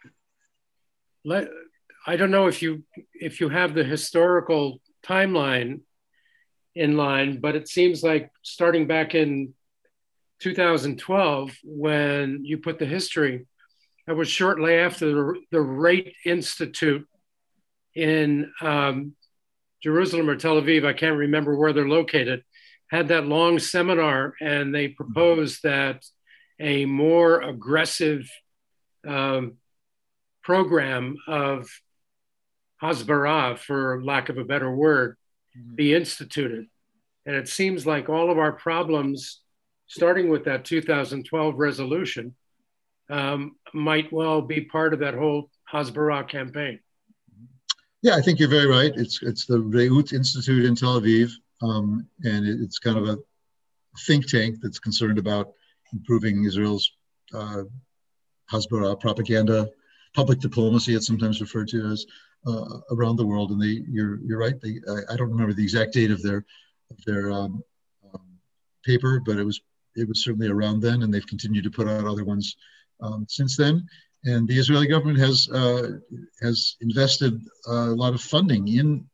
S4: don't know if you have the historical timeline in line, but it seems like starting back in 2012, when you put the history, that was shortly after the Rate Institute in Jerusalem or Tel Aviv, I can't remember where they're located, had that long seminar, and they proposed that a more aggressive program of hasbara, for lack of a better word, be instituted. And it seems like all of our problems, starting with that 2012 resolution, might well be part of that whole hasbara campaign.
S3: Yeah, I think you're very right. It's the Reut Institute in Tel Aviv, and it's kind of a think tank that's concerned about improving Israel's hasbara, propaganda, public diplomacy, it's sometimes referred to as, around the world. And you're right. I don't remember the exact date of their paper, but it was certainly around then, and they've continued to put out other ones since then. And the Israeli government has invested a lot of funding in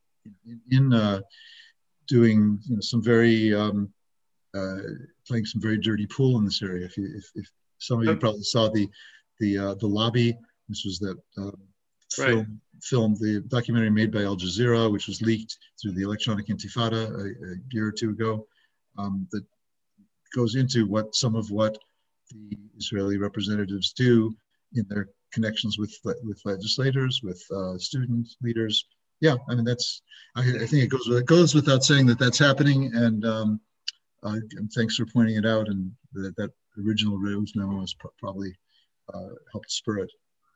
S3: doing some very playing some very dirty pool in this area. If some of you probably saw the Lobby, this was that film film, the documentary made by Al Jazeera, which was leaked through the Electronic Intifada a year or two ago, that goes into some of what the Israeli representatives do in their connections with legislators, with student leaders. Yeah, I mean, I think it goes without saying that that's happening, and thanks for pointing it out, and that original Reu's memo has probably helped spur it.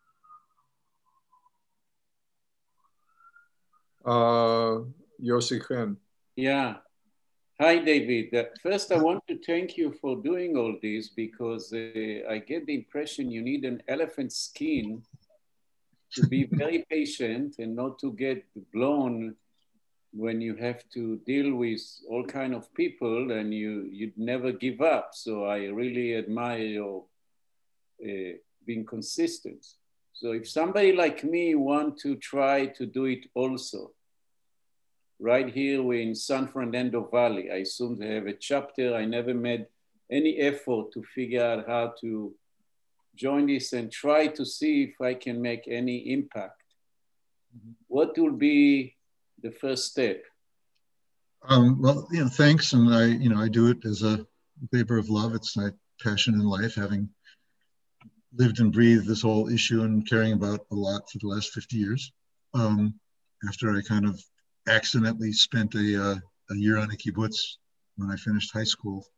S1: Yossi Chen.
S5: Yeah. Hi, David. First, I want to thank you for doing all this, because I get the impression you need an elephant skin to be very patient and not to get blown when you have to deal with all kind of people, and you'd never give up. So I really admire your being consistent. So if somebody like me want to try to do it also, right here we're in San Fernando Valley. I assume they have a chapter. I never made any effort to figure out how to join this and try to see if I can make any impact. What will be the first step?
S3: Well, thanks. And I do it as a labor of love. It's my passion in life, having lived and breathed this whole issue and caring about a lot for the last 50 years. After I kind of accidentally spent a year on a kibbutz when I finished high school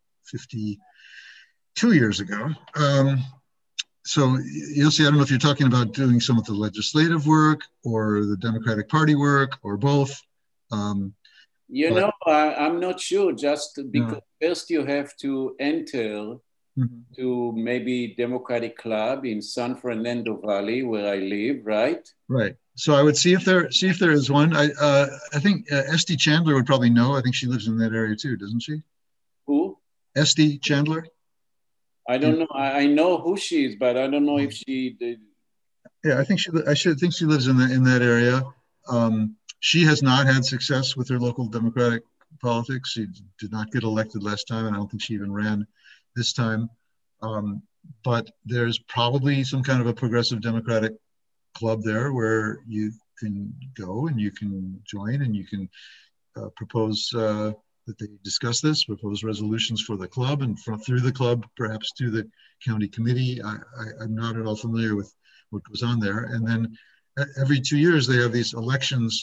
S3: 52 years ago. So Yossi, I don't know if you're talking about doing some of the legislative work or the Democratic Party work or both. I'm
S5: not sure, just because first you have to enter to maybe Democratic Club in San Fernando Valley, where I live, right?
S3: Right. So I would see if there is one. I think Esty Chandler would probably know. I think she lives in that area too, doesn't she?
S5: Who?
S3: Esty Chandler.
S5: I don't know. I know who she is, but I don't know if she did.
S3: Yeah, I think she lives in that area. She has not had success with her local Democratic politics. She did not get elected last time, and I don't think she even ran this time. But there's probably some kind of a progressive Democratic club there where you can go and you can join and you can propose that they discuss this, propose resolutions for the club, and through the club, perhaps to the county committee. I'm not at all familiar with what goes on there. And then every 2 years, they have these elections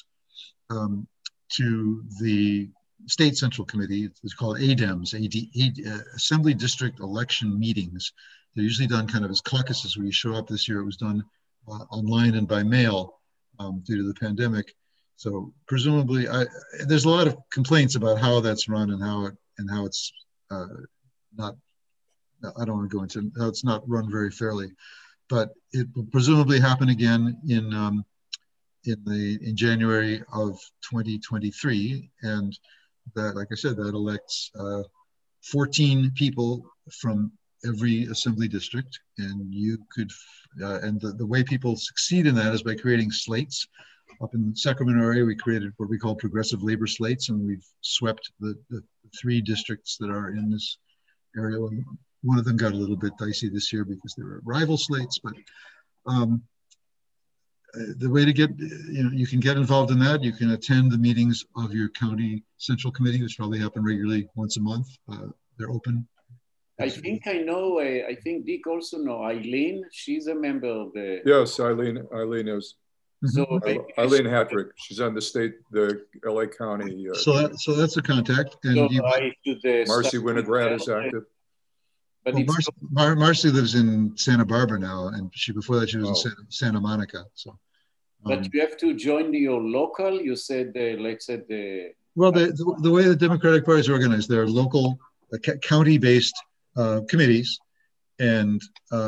S3: to the state central committee. It's called ADEMs, Assembly District Election Meetings. They're usually done kind of as caucuses where you show up. This year it was done online and by mail due to the pandemic. So presumably, there's a lot of complaints about how that's run and how it's not. I don't want to go into how it's not run very fairly, but it will presumably happen again in January of 2023, and that, like I said, that elects 14 people from every assembly district, and you could and the way people succeed in that is by creating slates. Up in the Sacramento area, we created what we call progressive labor slates, and we've swept the 3 districts that are in this area. One of them got a little bit dicey this year because there were rival slates, but the way to get, you can get involved in that. You can attend the meetings of your county central committee, which probably happen regularly once a month. They're open.
S5: I think I know, I think Dick also know Eileen. She's a member of the...
S1: Yes, Eileen is.
S5: So
S1: Eileen Hattrick, she's on the LA County.
S3: So that's a contact. And
S1: Marcy Winograd is active.
S5: But
S3: Marcy lives in Santa Barbara now, and before that she was in Santa Monica. So,
S5: but you have to join your local. You said let's say the.
S3: Well, the way the Democratic Party is organized, there are local, county-based committees, and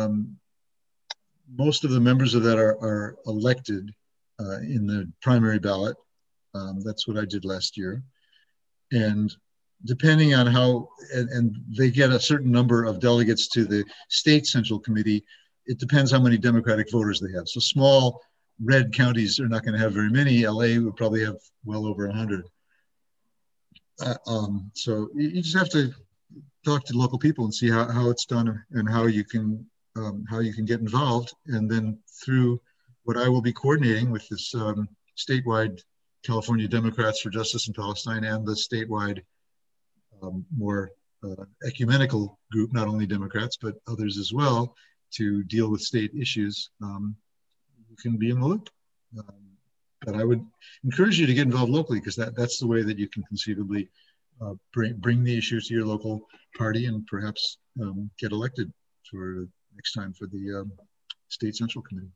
S3: most of the members of that are elected in the primary ballot. That's what I did last year, and depending on how, and they get a certain number of delegates to the state central committee, it depends how many Democratic voters they have. So small red counties are not going to have very many. LA would probably have well over 100. So you just have to talk to local people and see how it's done and how you can get involved. And then through what I will be coordinating with this statewide California Democrats for Justice in Palestine and the statewide more ecumenical group, not only Democrats, but others as well, to deal with state issues. You can be in the loop. But I would encourage you to get involved locally, because that's the way that you can conceivably bring the issue to your local party and perhaps get elected for next time for the State Central Committee.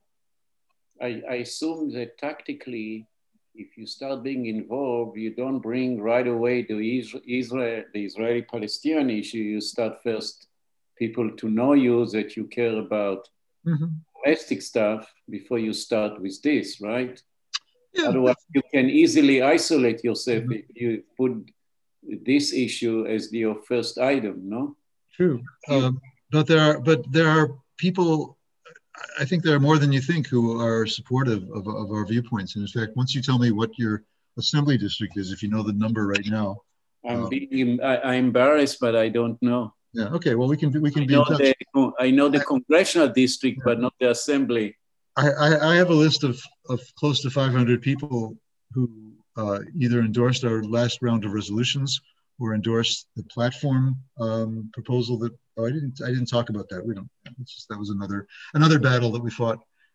S5: I assume that tactically, if you start being involved, you don't bring right away the Israeli-Palestinian issue. You start first people to know you, that you care about domestic stuff before you start with this, right? Yeah. Otherwise, you can easily isolate yourself if you put this issue as your first item, no?
S3: True, but there are people. I think there are more than you think who are supportive of our viewpoints. And in fact, once you tell me what your assembly district is, if you know the number right now,
S5: I'm embarrassed, but I don't know.
S3: Yeah. Okay. Well, we can be in touch.
S5: I know the congressional district, but not the assembly.
S3: I have a list of close to 500 people who either endorsed our last round of resolutions or endorsed the platform proposal that I didn't talk about that. We don't. That was another battle that we fought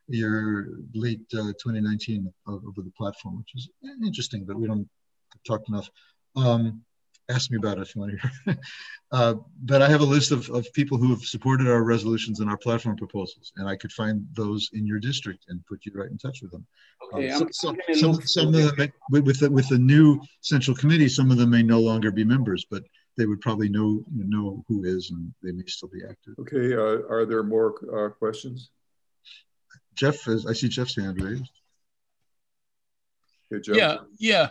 S3: late 2019 over the platform, which is interesting, but we don't talk enough. Ask me about it if you want to hear. But I have a list of people who have supported our resolutions and our platform proposals, and I could find those in your district and put you right in touch with them.
S5: Okay,
S3: some of them, with the new central committee, some of them may no longer be members, but they would probably know who is, and they may still be active.
S1: Okay, are there more questions?
S3: Jeff, I see Jeff's hand raised.
S1: Okay, Jeff.
S2: Yeah.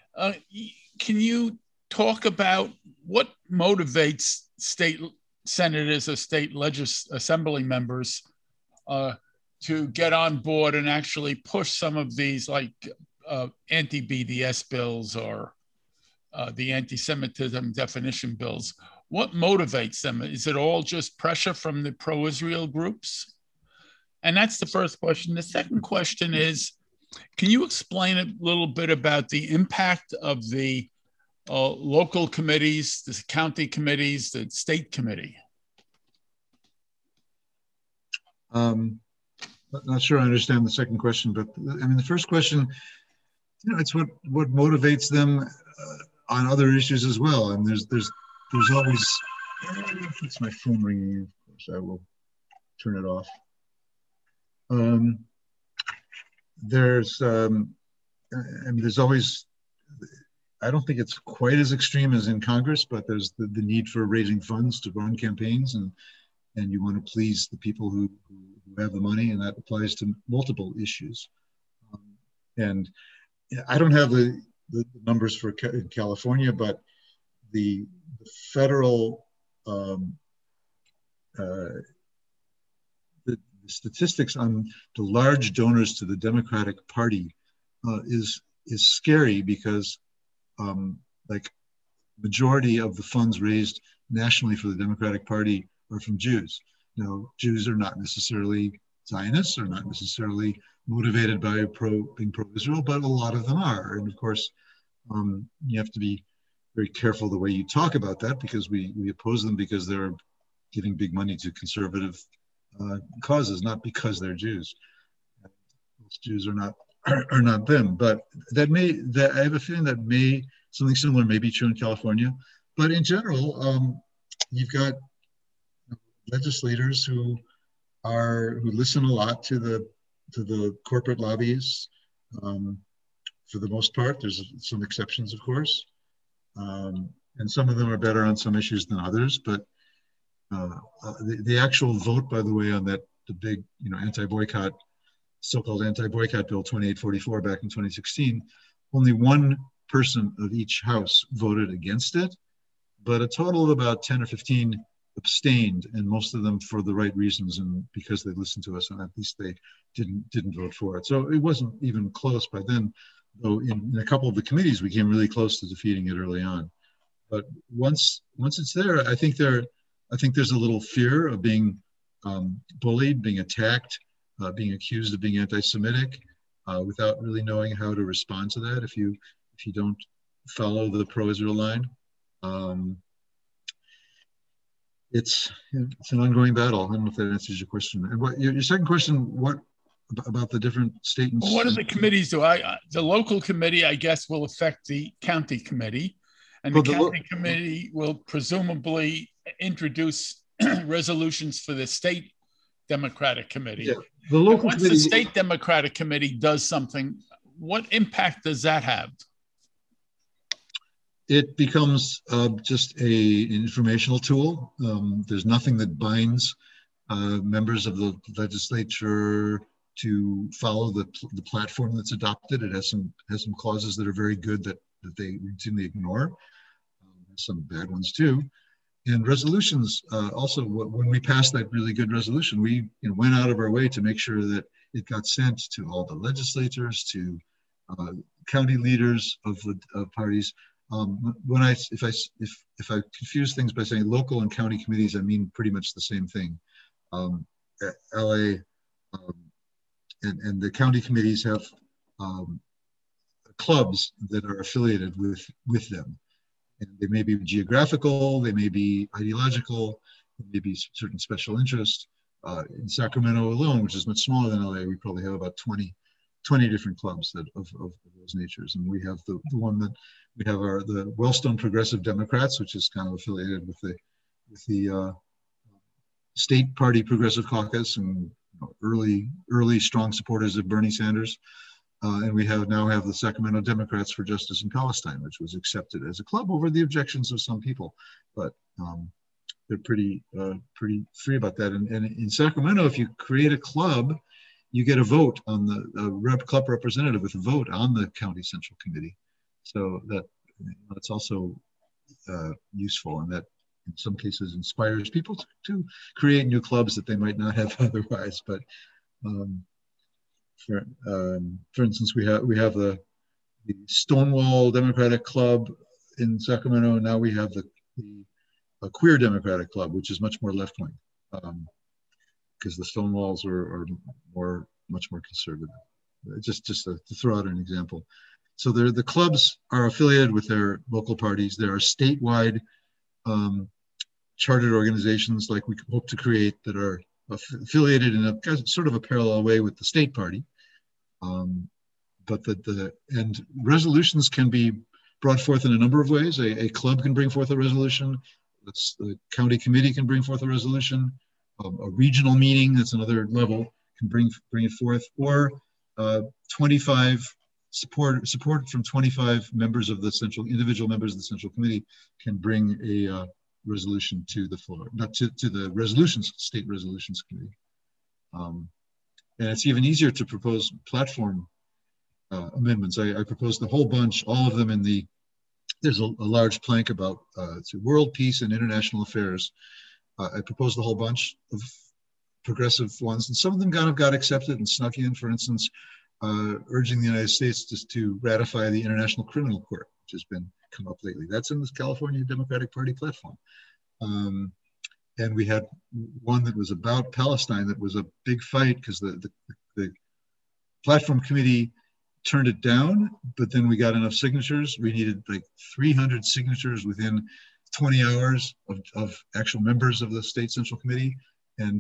S2: Can you talk about what motivates state senators or state assembly members to get on board and actually push some of these, like anti-BDS bills or the anti-Semitism definition bills? What motivates them? Is it all just pressure from the pro-Israel groups? And that's the first question. The second question is, can you explain a little bit about the impact of the local committees, the county committees, the state committee?
S3: Not sure I understand the second question, but I mean, the first question, it's what motivates them on other issues as well. And there's always, it's my phone ringing, of course I will turn it off. There's always, I don't think it's quite as extreme as in Congress, but there's the need for raising funds to run campaigns, and you want to please the people who have the money, and that applies to multiple issues. And I don't have the numbers for California, but the federal the statistics on the large donors to the Democratic Party is scary, because like majority of the funds raised nationally for the Democratic Party are from Jews. Now, Jews are not necessarily Zionists, or not necessarily motivated by being pro-Israel, but a lot of them are. And of course, you have to be very careful the way you talk about that, because we oppose them because they're giving big money to conservative causes, not because they're Jews. Most Jews are not them, but I have a feeling that something similar may be true in California. But in general, you've got legislators who listen a lot to the corporate lobbyists. For the most part, there's some exceptions, of course, and some of them are better on some issues than others. But the actual vote, by the way, on the big anti-boycott, so-called anti-boycott bill 2844 back in 2016, only one person of each house voted against it, but a total of about 10 or 15 abstained, and most of them for the right reasons and because they listened to us, and at least they didn't vote for it. So it wasn't even close by then, though in a couple of the committees we came really close to defeating it early on. But once it's there, I think there's a little fear of being bullied, being attacked, being accused of being anti-Semitic without really knowing how to respond to that if you don't follow the pro-Israel line. It's an ongoing battle. I don't know if that answers your question. And what your second question, what about the different state and
S2: what do the committees do? The local committee, I guess, will affect the county committee, and the county committee will presumably introduce resolutions for the state Democratic Committee.
S3: Yeah, the local
S2: once the state Democratic Committee does something, what impact does that have?
S3: It becomes just an informational tool. There's nothing that binds members of the legislature to follow the platform that's adopted. It has some clauses that are very good that they routinely ignore. Some bad ones too. And resolutions also, when we passed that really good resolution, we went out of our way to make sure that it got sent to all the legislators, to county leaders of parties. If I confuse things by saying local and county committees, I mean pretty much the same thing. LA and the county committees have clubs that are affiliated with them. And they may be geographical, they may be ideological, there may be certain special interest. In Sacramento alone, which is much smaller than LA, we probably have about 20 different clubs of those natures. And we have the one that we have the Wellstone Progressive Democrats, which is kind of affiliated with the state party Progressive Caucus and early strong supporters of Bernie Sanders. And we now have the Sacramento Democrats for Justice in Palestine, which was accepted as a club over the objections of some people. But they're pretty free about that. And in Sacramento, if you create a club, you get a vote on the club representative with a vote on the county central committee. So that's also useful, and that in some cases inspires people to create new clubs that they might not have otherwise. But for instance, we have the Stonewall Democratic Club in Sacramento, and now we have the Queer Democratic Club, which is much more left-wing, because the Stonewalls are much more conservative. Just to throw out an example. So the clubs are affiliated with their local parties. There are statewide chartered organizations like we hope to create that are affiliated in a sort of a parallel way with the state party. But and resolutions can be brought forth in a number of ways. A club can bring forth a resolution. The county committee can bring forth a resolution. A regional meeting, that's another level, can bring it forth. Or 25 support from 25 members of the individual members of the Central Committee can bring a resolution to the floor, not to the state resolutions committee. And it's even easier to propose platform amendments. I proposed a whole bunch, all of them there's a large plank about world peace and international affairs. I proposed a whole bunch of progressive ones, and some of them got accepted and snuck in. For instance, urging the United States to ratify the International Criminal Court, which has come up lately. That's in the California Democratic Party platform. And we had one that was about Palestine that was a big fight because the platform committee turned it down, but then we got enough signatures. We needed like 300 signatures within 20 hours of actual members of the state central committee. And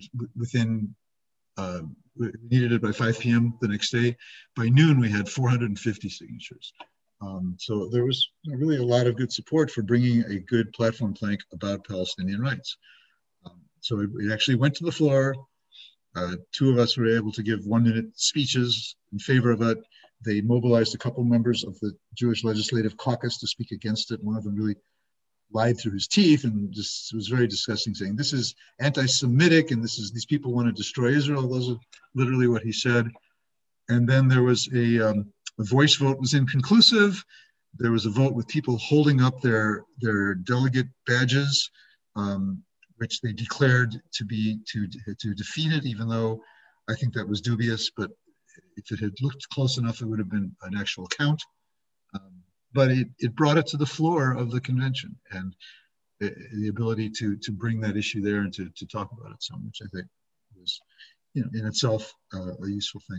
S3: we needed it by 5 p.m. the next day. By noon, we had 450 signatures. So there was really a lot of good support for bringing a good platform plank about Palestinian rights. So it actually went to the floor. 2 of us were able to give 1-minute speeches in favor of it. They mobilized a couple members of the Jewish Legislative Caucus to speak against it. One of them really lied through his teeth and just was very disgusting, saying this is anti-Semitic and these people want to destroy Israel. Those are literally what he said. And then there was a voice vote was inconclusive. There was a vote with people holding up their delegate badges, which they declared to defeat it, even though I think that was dubious. But if it had looked close enough, it would have been an actual count. But it brought it to the floor of the convention, and the ability to bring that issue there and to talk about it some, which I think was in itself a useful thing.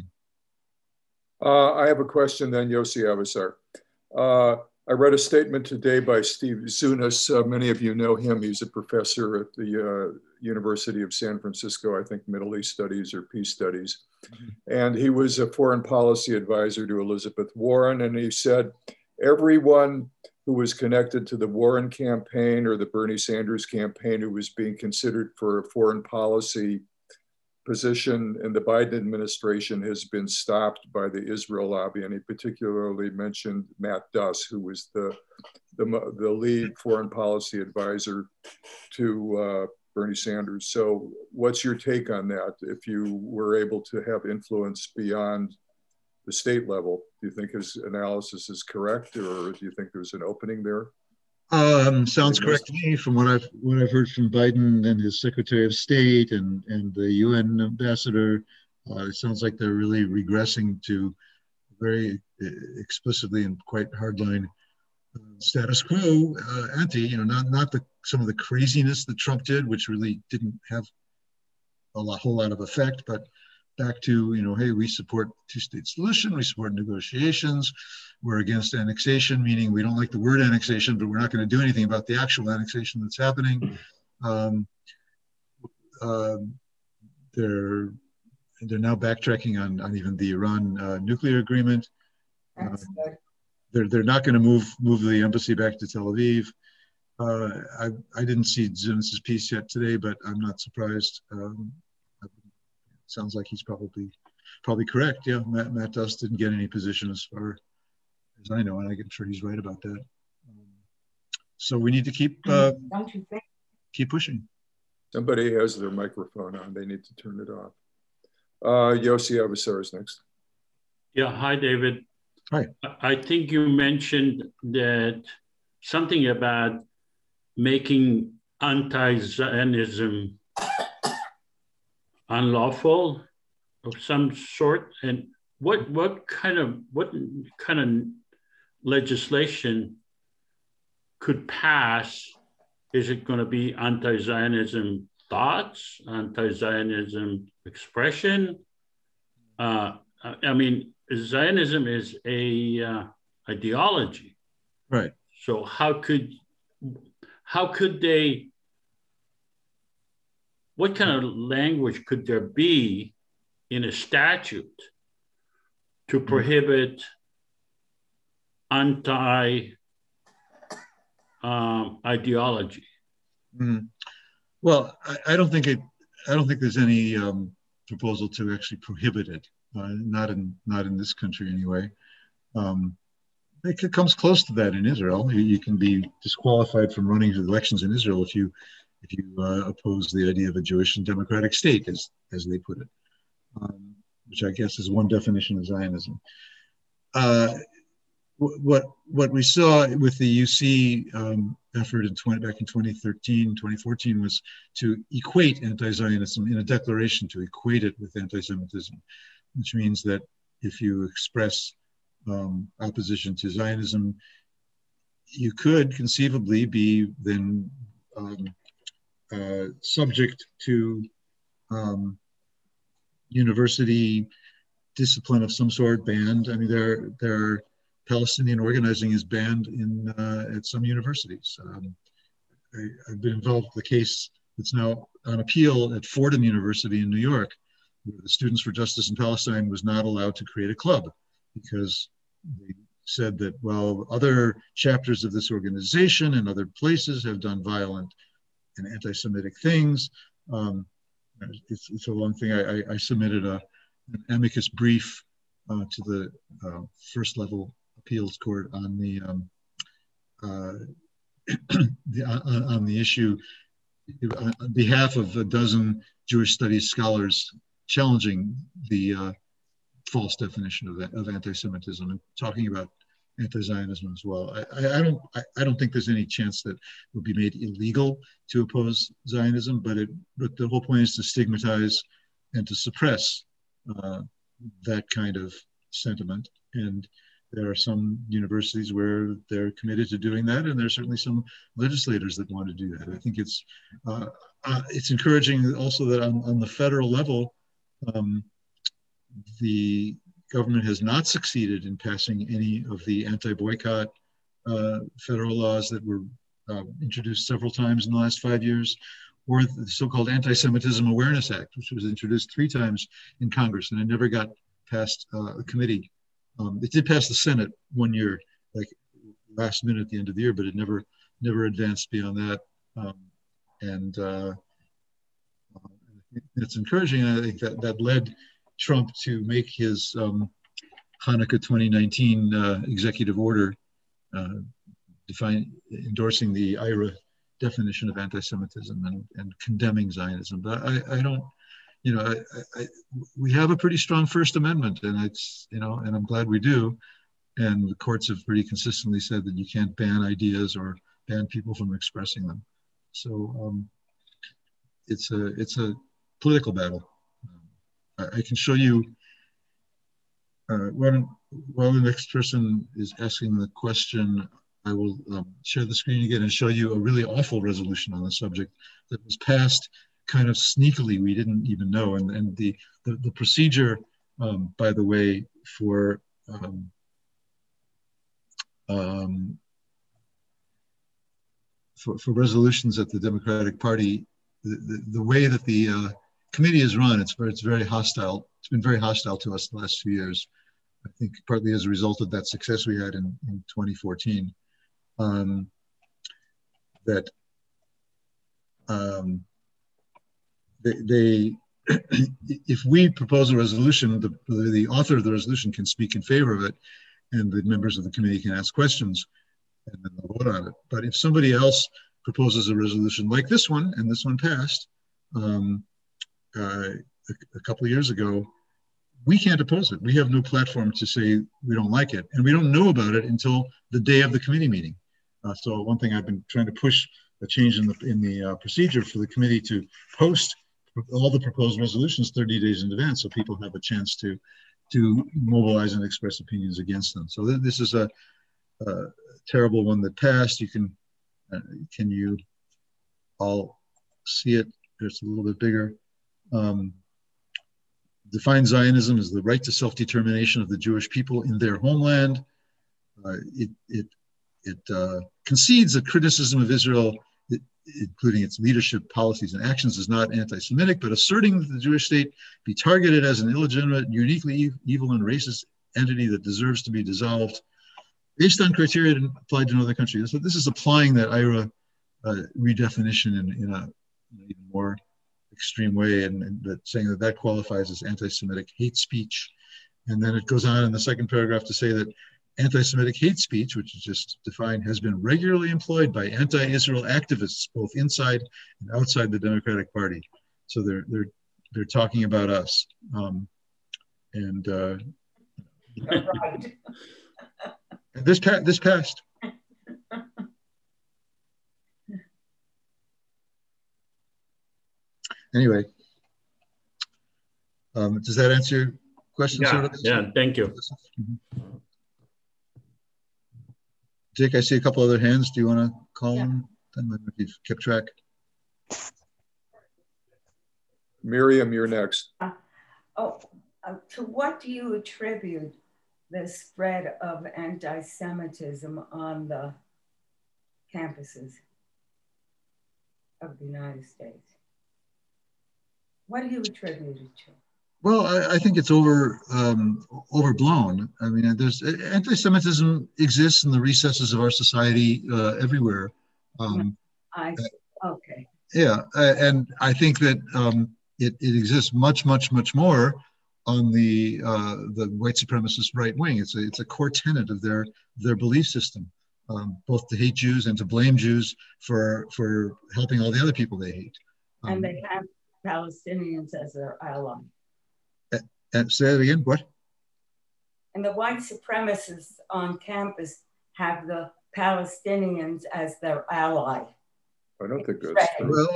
S1: I have a question then, Yossi Avisar. I read a statement today by Steve Zunas. Many of you know him. He's a professor at the University of San Francisco, I think Middle East Studies or Peace Studies. And he was a foreign policy advisor to Elizabeth Warren. And he said, everyone who was connected to the Warren campaign or the Bernie Sanders campaign who was being considered for a foreign policy position in the Biden administration has been stopped by the Israel lobby. And he particularly mentioned Matt Duss, who was the lead foreign policy advisor to Bernie Sanders. So what's your take on that? If you were able to have influence beyond the state level, do you think his analysis is correct, or do you think there's an opening there?
S3: Sounds correct to me from what I've heard from Biden and his Secretary of State and the UN ambassador. It sounds like they're really regressing to very explicitly and quite hardline status quo ante. Not some of the craziness that Trump did, which really didn't have a whole lot of effect, but back to, hey, we support two-state solution, we support negotiations, we're against annexation, meaning we don't like the word annexation, but we're not going to do anything about the actual annexation that's happening. They're now backtracking on even the Iran nuclear agreement. They're not going to move the embassy back to Tel Aviv. I didn't see Zunis's piece yet today, but I'm not surprised. Sounds like he's probably correct. Yeah, Matt Duss didn't get any position as far as I know, and I'm sure he's right about that. So we need to keep pushing.
S1: Somebody has their microphone on. They need to turn it off. Yossi Avisar is next.
S6: Yeah, hi, David.
S3: Hi.
S6: I think you mentioned that something about making anti-Zionism unlawful of some sort, and what kind of legislation could pass? Is it going to be anti-Zionism thoughts, anti-Zionism expression? I mean, Zionism is a ideology,
S3: right?
S6: So how could they? What kind of language could there be in a statute to prohibit anti-ideology?
S3: Well, I don't think there's any proposal to actually prohibit it. Not in this country anyway. It comes close to that in Israel. You can be disqualified from running for elections in Israel if you oppose the idea of a Jewish and democratic state, as they put it, which I guess is one definition of Zionism. What we saw with the UC effort back in 2013, 2014 was to equate anti-Zionism in a declaration, to equate it with anti-Semitism, which means that if you express opposition to Zionism, you could conceivably be then subject to university discipline of some sort, banned. I mean, there Palestinian organizing is banned at some universities. I've been involved with a case that's now on appeal at Fordham University in New York, where the Students for Justice in Palestine was not allowed to create a club because they said that, well, other chapters of this organization and other places have done violent and anti-Semitic things. It's a long thing. I submitted an amicus brief to the first level appeals court on the on the issue on behalf of a dozen Jewish studies scholars challenging the false definition of anti-Semitism and talking about anti-Zionism as well. I don't think there's any chance that it would be made illegal to oppose Zionism, but the whole point is to stigmatize and to suppress that kind of sentiment. And there are some universities where they're committed to doing that, and there are certainly some legislators that want to do that. I think it's encouraging also that on the federal level, The government has not succeeded in passing any of the anti-boycott federal laws that were introduced several times in the last 5 years, or the so-called Anti-Semitism Awareness Act, which was introduced 3 times in Congress, and it never got past a committee. It did pass the Senate 1 year, like last minute at the end of the year, but it never advanced beyond that. It's encouraging, and I think that led Trump to make his Hanukkah 2019 executive order endorsing the IRA definition of anti-Semitism and condemning Zionism. But I don't, we have a pretty strong First Amendment, and it's, and I'm glad we do. And the courts have pretty consistently said that you can't ban ideas or ban people from expressing them. So it's a political battle. I can show you, while the next person is asking the question, I will share the screen again and show you a really awful resolution on the subject that was passed kind of sneakily. We didn't even know. And the procedure, by the way, for resolutions at the Democratic Party, the way that the committee is run, it's very hostile. It's been very hostile to us the last few years. I think partly as a result of that success we had in 2014. That if we propose a resolution, the author of the resolution can speak in favor of it, and the members of the committee can ask questions, and then they'll vote on it. But if somebody else proposes a resolution like this one, and this one passed a couple of years ago, we can't oppose it. We have no platform to say we don't like it, and we don't know about it until the day of the committee meeting. So one thing I've been trying to push a change in the procedure for the committee to post all the proposed resolutions 30 days in advance, so people have a chance to mobilize and express opinions against them. So this is a terrible one that passed. You can you all see it? It's a little bit bigger. Defines Zionism as the right to self-determination of the Jewish people in their homeland. It concedes that criticism of Israel, including its leadership, policies, and actions, is not anti-Semitic, but asserting that the Jewish state be targeted as an illegitimate, uniquely evil and racist entity that deserves to be dissolved based on criteria applied to another country. So this is applying that IRA redefinition in an even more extreme way, and saying that qualifies as anti-Semitic hate speech. And then it goes on in the second paragraph to say that anti-Semitic hate speech, which is just defined, has been regularly employed by anti-Israel activists, both inside and outside the Democratic Party. So they're talking about us. And
S7: right.
S3: this passed. Anyway, does that answer your question?
S6: Yeah,
S3: sort of?
S6: yeah, thank you.
S3: Mm-hmm. Dick, I see a couple other hands. Do you want to call them? I don't know if you've kept track.
S1: Miriam, you're next.
S7: To what do you attribute the spread of anti-Semitism on the campuses of the United States? What do you attribute it to?
S3: Well, I think it's overblown. I mean, there's anti-Semitism exists in the recesses of our society everywhere.
S7: Okay.
S3: Yeah, and I think that it exists much more on the white supremacist right wing. It's a core tenet of their belief system, both to hate Jews and to blame Jews for helping all the other people they hate.
S7: And they have Palestinians as their ally.
S3: And say that again, what?
S7: And the white supremacists on campus have the Palestinians as their ally.
S1: I don't think that's true.
S3: Well,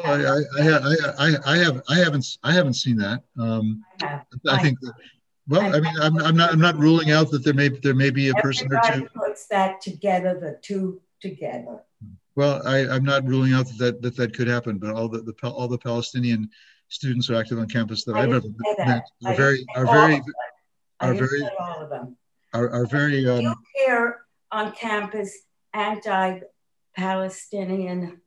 S3: I haven't seen that. I think that, well, I mean, I'm not ruling out that there may be a person or two.
S7: Puts that together, the two together.
S3: Well, I'm not ruling out that could happen, but all the Palestinian students who are active on campus that I've ever met are very
S7: You hear on campus anti-Palestinian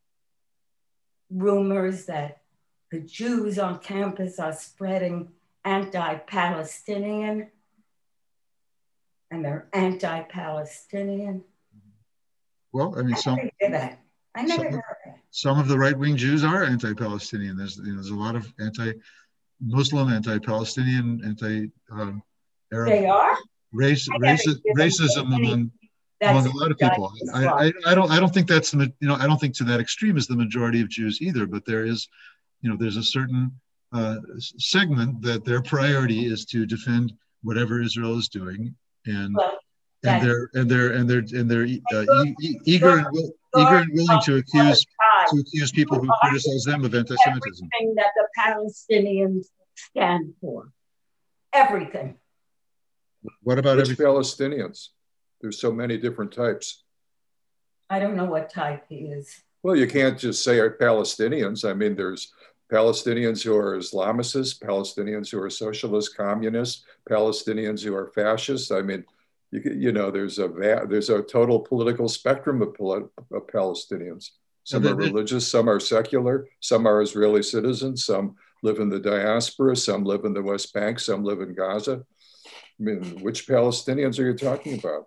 S7: rumors that the Jews on campus are spreading anti-Palestinian and they're anti-Palestinian.
S3: Well, I mean,
S7: I never heard that.
S3: Some of the right-wing Jews are anti-Palestinian. There's a lot of anti-Muslim, anti-Palestinian, anti-Arab.
S7: They are?
S3: Racism among a lot of people. I don't think that's I don't think to that extreme is the majority of Jews either. But there is, there's a certain segment that their priority is to defend whatever Israel is doing, and they're eager and willing to accuse people who criticize them of anti-Semitism.
S7: Everything that the Palestinians stand for, everything.
S3: What about
S1: which Palestinians? There's so many different types.
S7: I don't know what type he is.
S1: Well, you can't just say Palestinians. I mean, there's Palestinians who are Islamicists, Palestinians who are socialist, communists, Palestinians who are fascists. I mean, there's a total political spectrum of Palestinians. Some are religious, some are secular, some are Israeli citizens, some live in the diaspora, some live in the West Bank, some live in Gaza. I mean, which Palestinians are you talking about?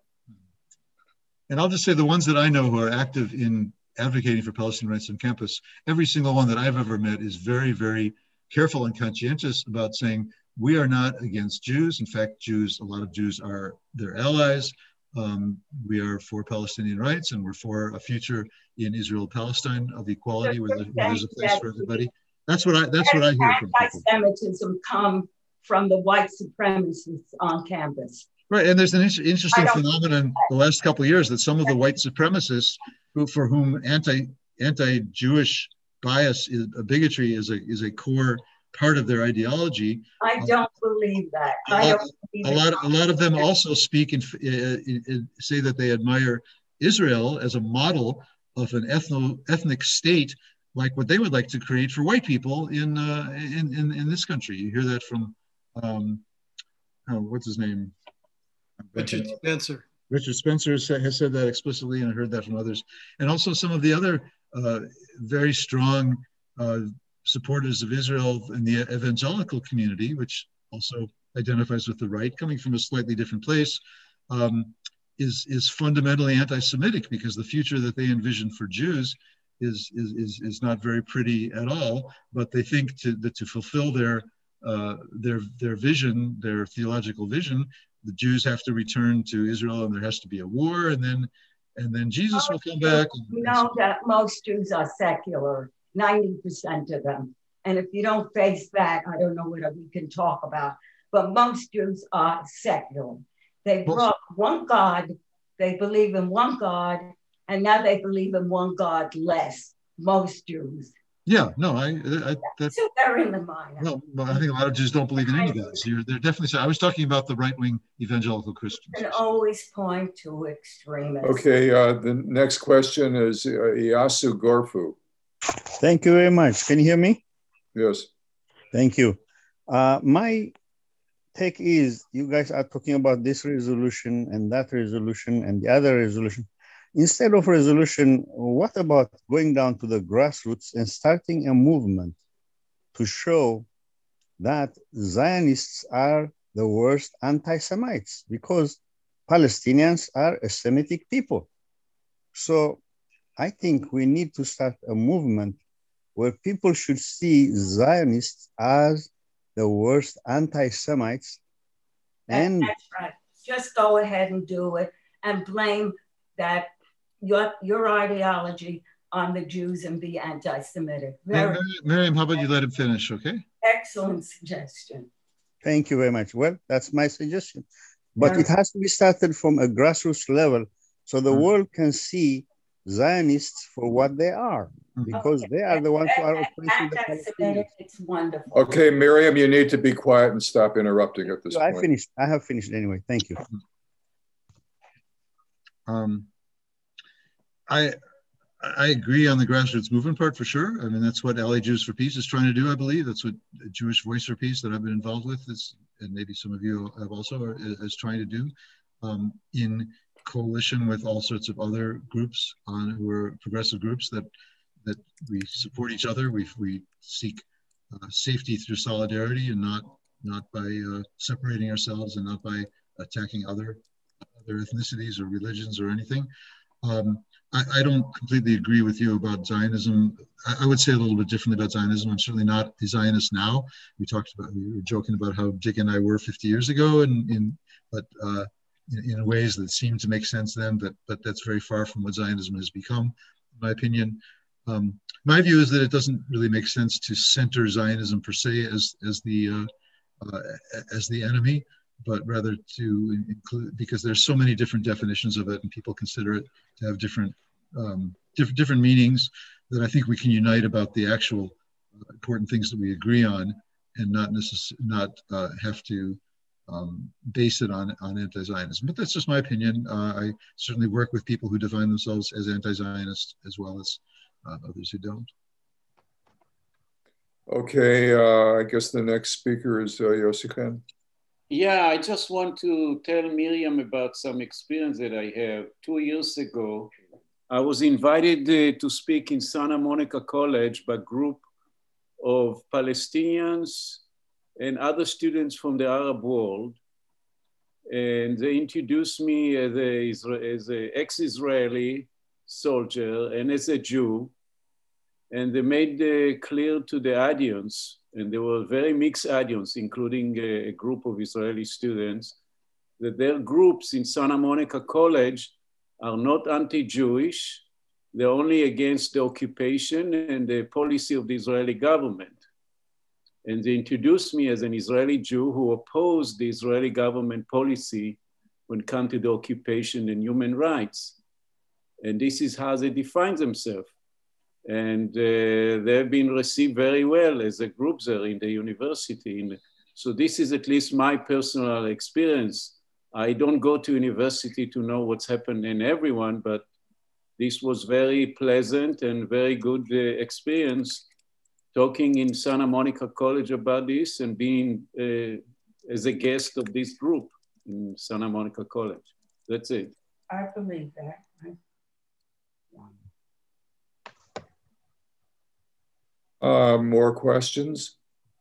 S3: And I'll just say the ones that I know who are active in advocating for Palestinian rights on campus, every single one that I've ever met is very, very careful and conscientious about saying, we are not against Jews. In fact, a lot of Jews are their allies. We are for Palestinian rights, and we're for a future in Israel-Palestine of equality where there's a place for everybody. That's what I hear from people.
S7: Anti-Semitism come from the white supremacists on campus.
S3: Right, and there's an interesting phenomenon the last couple of years that some of the white supremacists, for whom anti-Jewish bias, bigotry is a core part of their ideology.
S7: I don't believe that.
S3: A lot of them also speak and say that they admire Israel as a model of an ethnic state, like what they would like to create for white people in this country. You hear that from what's his name?
S8: Richard Spencer.
S3: Richard Spencer has said that explicitly, and I heard that from others. And also some of the other very strong supporters of Israel in the evangelical community, which also identifies with the right, coming from a slightly different place, is fundamentally anti-Semitic, because the future that they envision for Jews is not very pretty at all. But they think that to fulfill their vision, their theological vision, the Jews have to return to Israel, and there has to be a war, and then Jesus will come back.
S7: You know that most Jews are secular, 90% of them. And if you don't face that, I don't know what we can talk about. But most Jews are secular. They brought one God, they believe in one God, and now they believe in one God less, most Jews.
S3: Yeah, no,
S7: that's so they're in the mind.
S3: Well, I think a lot of Jews don't believe in any gods. They're definitely. I was talking about the right-wing evangelical Christians.
S7: You can always point to extremists.
S1: Okay, the next question is Iasu Gorfu.
S9: Thank you very much. Can you hear me?
S1: Yes.
S9: Thank you. My take is you guys are talking about this resolution and that resolution and the other resolution. Instead of resolution, what about going down to the grassroots and starting a movement to show that Zionists are the worst anti-Semites, because Palestinians are a Semitic people. So I think we need to start a movement where people should see Zionists as the worst anti-Semites. And
S7: that's right. Just go ahead and do it and blame that your ideology on the Jews and be anti-Semitic.
S3: Miriam, how about you let him finish, okay?
S7: Excellent suggestion.
S9: Thank you very much. Well, that's my suggestion. But it has to be started from a grassroots level so the world can see Zionists for what they are, because they are the ones who are oppressing the Palestinians.
S7: It's wonderful.
S1: Okay, Miriam, you need to be quiet and stop interrupting at this point.
S9: I have finished anyway. Thank you.
S3: I agree on the grassroots movement part for sure. I mean, that's what Ally Jews for Peace is trying to do, I believe. That's what Jewish Voice for Peace that I've been involved with is, and maybe some of you have also, is trying to do in coalition with all sorts of other groups who are progressive groups that we support each other. We seek safety through solidarity and not by separating ourselves and not by attacking other ethnicities or religions or anything. I don't completely agree with you about Zionism. I would say a little bit differently about Zionism. I'm certainly not a Zionist now. We were joking about how Dick and I were 50 years ago, but in ways that seem to make sense then, but that's very far from what Zionism has become, in my opinion. My view is that it doesn't really make sense to center Zionism per se as the enemy, but rather to include, because there's so many different definitions of it and people consider it to have different meanings, that I think we can unite about the actual important things that we agree on and not have to base it on anti-Zionism. But that's just my opinion. I certainly work with people who define themselves as anti-Zionist as well as others who don't.
S1: Okay, I guess the next speaker is Yossi Khan.
S5: Yeah, I just want to tell Miriam about some experience that I have. 2 years ago, I was invited to speak in Santa Monica College by a group of Palestinians and other students from the Arab world. And they introduced me as an ex-Israeli soldier and as a Jew. And they made clear to the audience, and they were very mixed audience, including a group of Israeli students, that their groups in Santa Monica College are not anti-Jewish. They're only against the occupation and the policy of the Israeli government. And they introduced me as an Israeli Jew who opposed the Israeli government policy when it comes to the occupation and human rights. And this is how they define themselves. And they've been received very well as a group there in the university. So this is at least my personal experience. I don't go to university to know what's happened in everyone, but this was very pleasant and very good experience talking in Santa Monica College about this and being as a guest of this group in Santa Monica College. That's it.
S7: I believe that.
S1: More questions?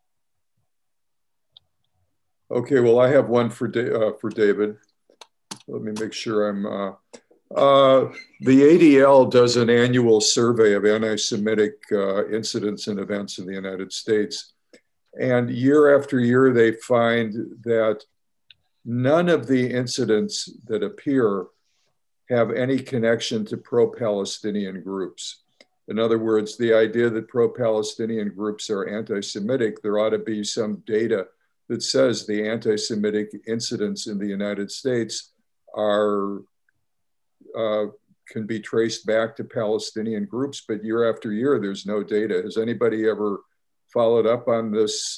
S1: Okay, well, I have one for David. Let me make sure I'm... the ADL does an annual survey of anti-Semitic incidents and events in the United States. And year after year, they find that none of the incidents that appear have any connection to pro-Palestinian groups. In other words, the idea that pro-Palestinian groups are anti-Semitic, there ought to be some data that says the anti-Semitic incidents in the United States are can be traced back to Palestinian groups, but year after year, there's no data. Has anybody ever followed up on this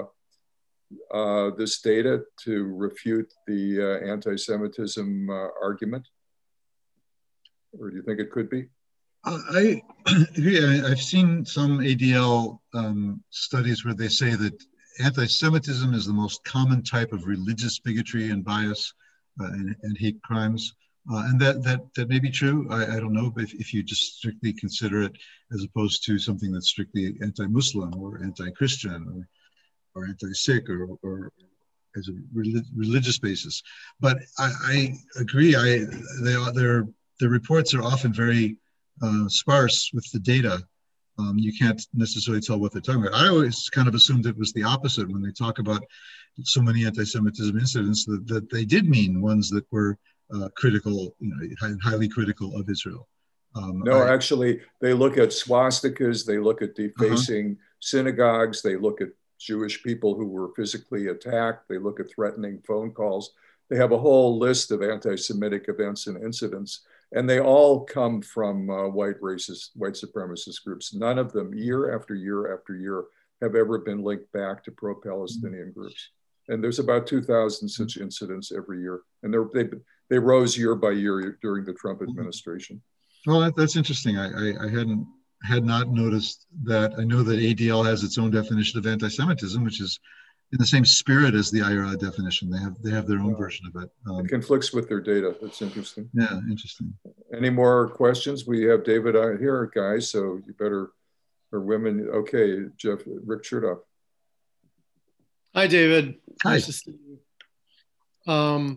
S1: this data to refute the anti-Semitism argument? Or do you think it could be?
S3: I agree. I've seen some ADL studies where they say that anti-Semitism is the most common type of religious bigotry and bias and hate crimes. And that may be true. I don't know, but if you just strictly consider it as opposed to something that's strictly anti-Muslim or anti-Christian or anti-Sikh or as a religious basis. But I agree. The reports are often very sparse with the data. You can't necessarily tell what they're talking about. I always kind of assumed it was the opposite when they talk about so many anti-Semitism incidents that they did mean ones that were critical, highly critical of Israel.
S1: No, actually, they look at swastikas, they look at defacing synagogues, they look at Jewish people who were physically attacked, they look at threatening phone calls. They have a whole list of anti-Semitic events and incidents, and they all come from white supremacist groups. None of them, year after year after year, have ever been linked back to pro-Palestinian groups. And there's about 2,000 such incidents every year. And they rose year by year during the Trump administration.
S3: Well, that's interesting. I had not noticed that. I know that ADL has its own definition of anti-Semitism, which is in the same spirit as the IRA definition. They have their own version of it.
S1: It conflicts with their data. That's interesting.
S3: Yeah, interesting.
S1: Any more questions? We have David out here, guys, so you better, or women. Okay, Jeff, Rick Chertoff.
S8: Hi, David.
S3: Hi.
S8: Nice to see you.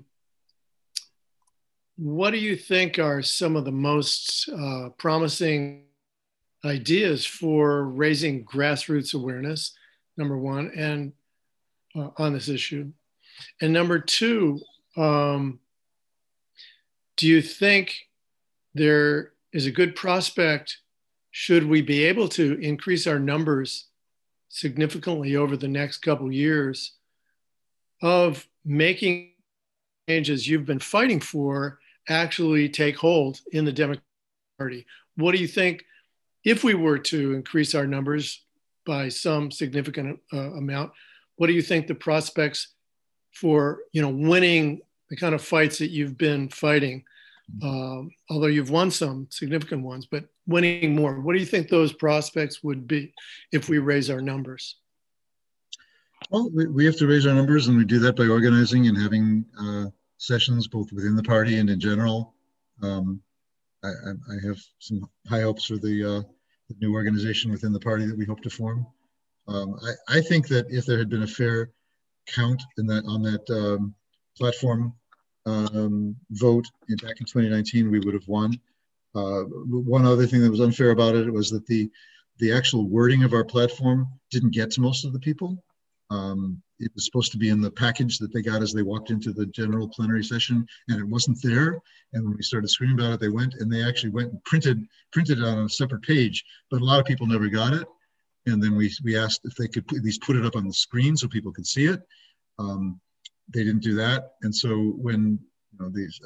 S8: What do you think are some of the most promising ideas for raising grassroots awareness, number one, and on this issue? And number two, do you think there is a good prospect, should we be able to increase our numbers significantly over the next couple years, of making changes you've been fighting for actually take hold in the Democratic Party? What do you think, if we were to increase our numbers by some significant amount, what do you think the prospects for, winning the kind of fights that you've been fighting? Although you've won some significant ones, but winning more, what do you think those prospects would be if we raise our numbers?
S3: Well, we have to raise our numbers, and we do that by organizing and having sessions both within the party and in general. I have some high hopes for the new organization within the party that we hope to form. I think that if there had been a fair count on that platform vote back in 2019, we would have won. One other thing that was unfair about it was that the actual wording of our platform didn't get to most of the people. It was supposed to be in the package that they got as they walked into the general plenary session, and it wasn't there. And when we started screaming about it, they actually went and printed it on a separate page, but a lot of people never got it. And then we asked if they could at least put it up on the screen so people could see it. They didn't do that. And so when these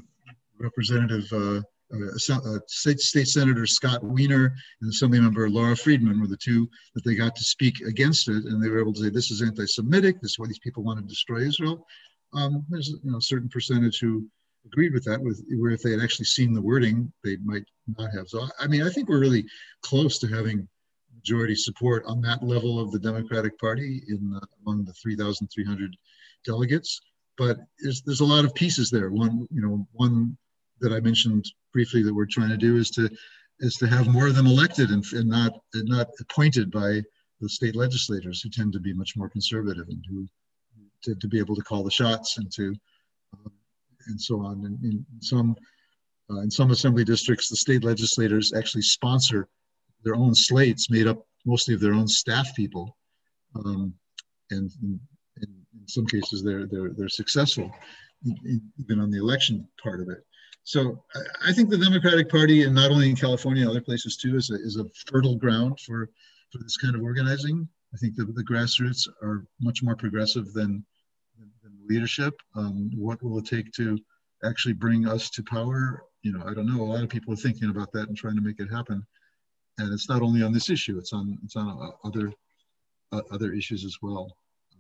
S3: State Senator Scott Wiener and Assemblymember Laura Friedman were the two that they got to speak against it, and they were able to say this is anti-Semitic, this is why these people want to destroy Israel. There's a certain percentage who agreed with that, where if they had actually seen the wording, they might not have. So I think we're really close to having majority support on that level of the Democratic Party among the 3,300 delegates. But there's a lot of pieces there. One that I mentioned briefly that we're trying to do is to have more of them elected and not appointed by the state legislators, who tend to be much more conservative and who to be able to call the shots and so on. And in some assembly districts, the state legislators actually sponsor their own slates made up mostly of their own staff people, and in some cases they're successful even on the election part of it. So I think the Democratic Party, and not only in California, other places too, is a fertile ground for this kind of organizing. I think the grassroots are much more progressive than leadership. What will it take to actually bring us to power? I don't know. A lot of people are thinking about that and trying to make it happen. And it's not only on this issue; it's on other issues as well.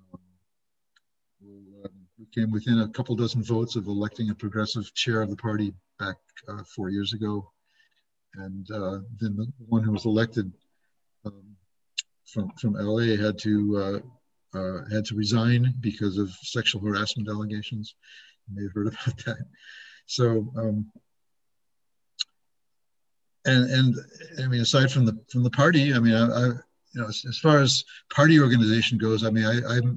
S3: We came within a couple dozen votes of electing a progressive chair of the party back 4 years ago, and then the one who was elected from LA had to resign because of sexual harassment allegations. You may have heard about that. So, and I mean, aside from the party, I mean, as far as party organization goes, I mean,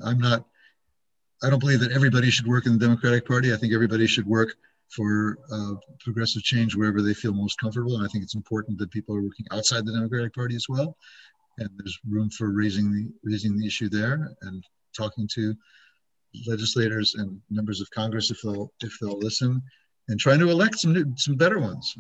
S3: I don't believe that everybody should work in the Democratic Party. I think everybody should work for progressive change wherever they feel most comfortable. And I think it's important that people are working outside the Democratic Party as well. And there's room for raising the issue there and talking to legislators and members of Congress if they'll listen, and trying to elect some better ones.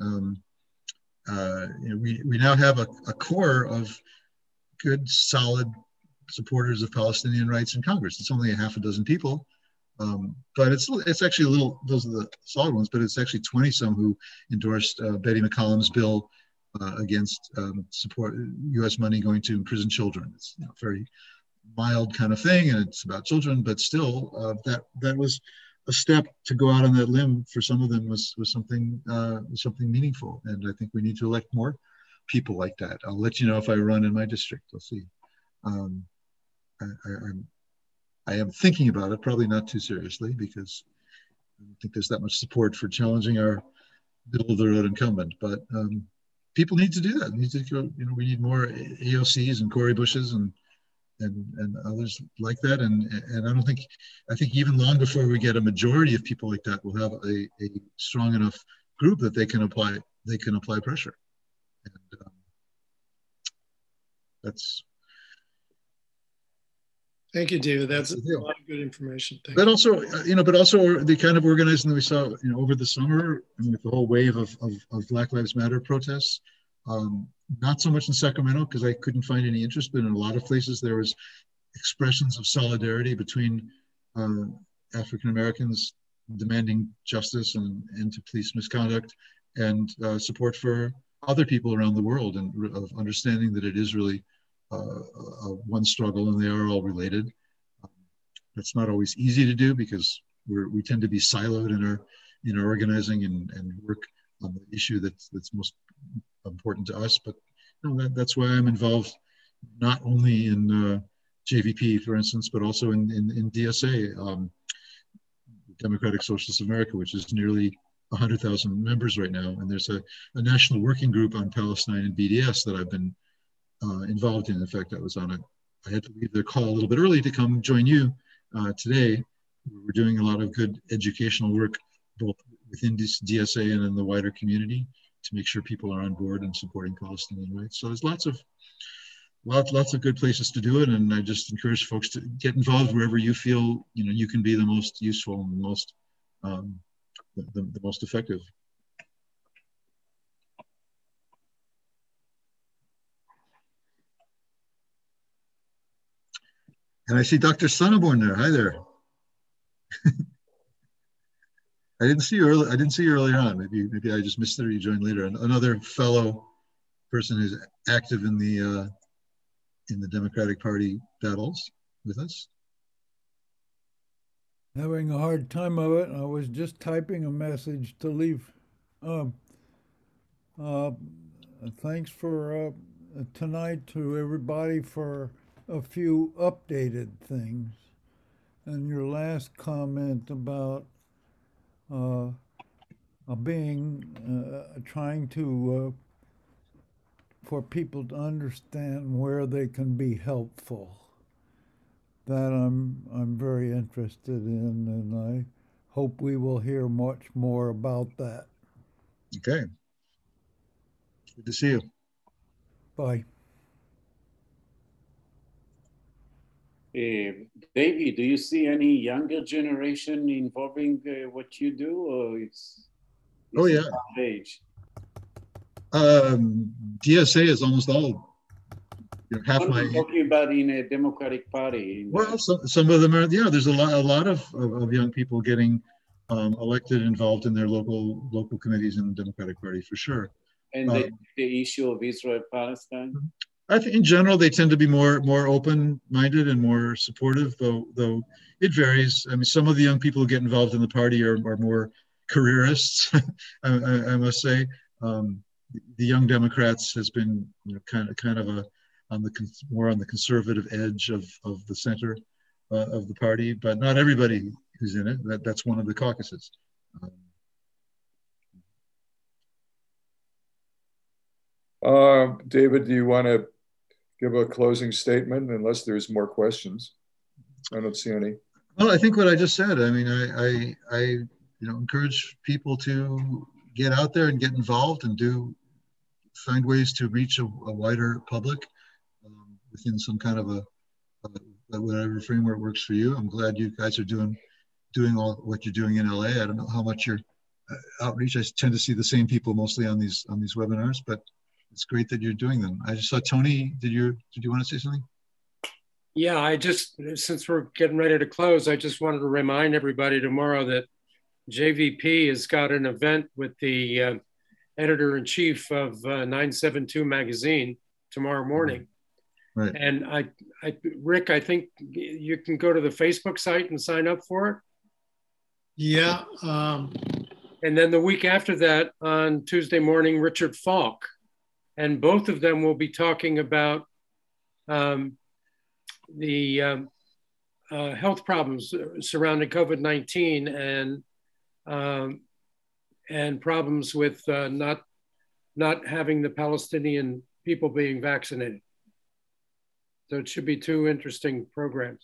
S3: We now have a core of good, solid supporters of Palestinian rights in Congress. It's only a half a dozen people, but it's actually a little. Those are the solid ones, but it's actually 20 some who endorsed Betty McCollum's bill against support U.S. money going to imprison children. It's very mild kind of thing, and it's about children, but still, that was a step to go out on that limb for some of them was something meaningful. And I think we need to elect more people like that. I'll let you know if I run in my district. I'll see. I am thinking about it, probably not too seriously, because I don't think there's that much support for challenging our middle of the road incumbent. But people need to do that. We need to go, we need more AOCs and Cori Bushes and others like that. And I think even long before we get a majority of people like that, we'll have a strong enough group that they can apply pressure. And that's.
S8: Thank you, David. That's a lot of good information.
S3: But also the kind of organizing that we saw, over the summer, with the whole wave of Black Lives Matter protests. Not so much in Sacramento because I couldn't find any interest, but in a lot of places there was expressions of solidarity between African Americans demanding justice and end to police misconduct, and support for other people around the world, and of understanding that it is really one struggle and they are all related. That's not always easy to do because we tend to be siloed in our organizing and work on the issue that's most important to us. But that's why I'm involved not only in JVP, for instance, but also in DSA, Democratic Socialists of America, which is nearly 100,000 members right now. And there's a national working group on Palestine and BDS that I've been involved in. In fact, I had to leave the call a little bit early to come join you today. We're doing a lot of good educational work, both within this DSA and in the wider community, to make sure people are on board and supporting Palestinian rights. So there's lots of good places to do it, and I just encourage folks to get involved wherever you feel you can be the most useful and the most effective. And I see Dr. Sonneborn there. Hi there. I didn't see you earlier on. Maybe I just missed it, or you joined later. Another fellow person who's active in the Democratic Party battles with us.
S10: Having a hard time of it. I was just typing a message to leave. Thanks for tonight to everybody for a few updated things. And your last comment about trying to for people to understand where they can be helpful. That I'm very interested in, and I hope we will hear much more about that.
S3: Okay. Good to see you.
S10: Bye.
S5: David, do you see any younger generation involving what you do, or it's
S3: oh yeah,
S5: age?
S3: DSA is almost all half
S5: what
S3: my.
S5: I'm talking about in a Democratic Party.
S3: Well, some of them are. Yeah, there's a lot of young people getting elected, involved in their local committees in the Democratic Party for sure.
S5: And the issue of Israel-Palestine.
S3: I think in general they tend to be more open-minded and more supportive, though it varies. I mean, some of the young people who get involved in the party are more careerists. I must say, the Young Democrats has been kind of more on the conservative edge of the center of the party, but not everybody who's in it. That's one of the caucuses.
S1: David, do you want to give a closing statement, unless there's more questions? I don't see any.
S3: Well, I think what I just said. I mean, I encourage people to get out there and get involved and find ways to reach a wider public within some kind of whatever framework works for you. I'm glad you guys are doing all what you're doing in LA. I don't know how much your outreach. I tend to see the same people mostly on these webinars, but it's great that you're doing them. I just saw Tony. Did you want to say something?
S4: Yeah, since we're getting ready to close, I just wanted to remind everybody tomorrow that JVP has got an event with the editor-in-chief of 972 magazine tomorrow morning.
S3: Right.
S4: And Rick, I think you can go to the Facebook site and sign up for it.
S8: Yeah.
S4: And then the week after that, on Tuesday morning, Richard Falk. And both of them will be talking about the health problems surrounding COVID-19 and problems with not having the Palestinian people being vaccinated. So it should be two interesting programs.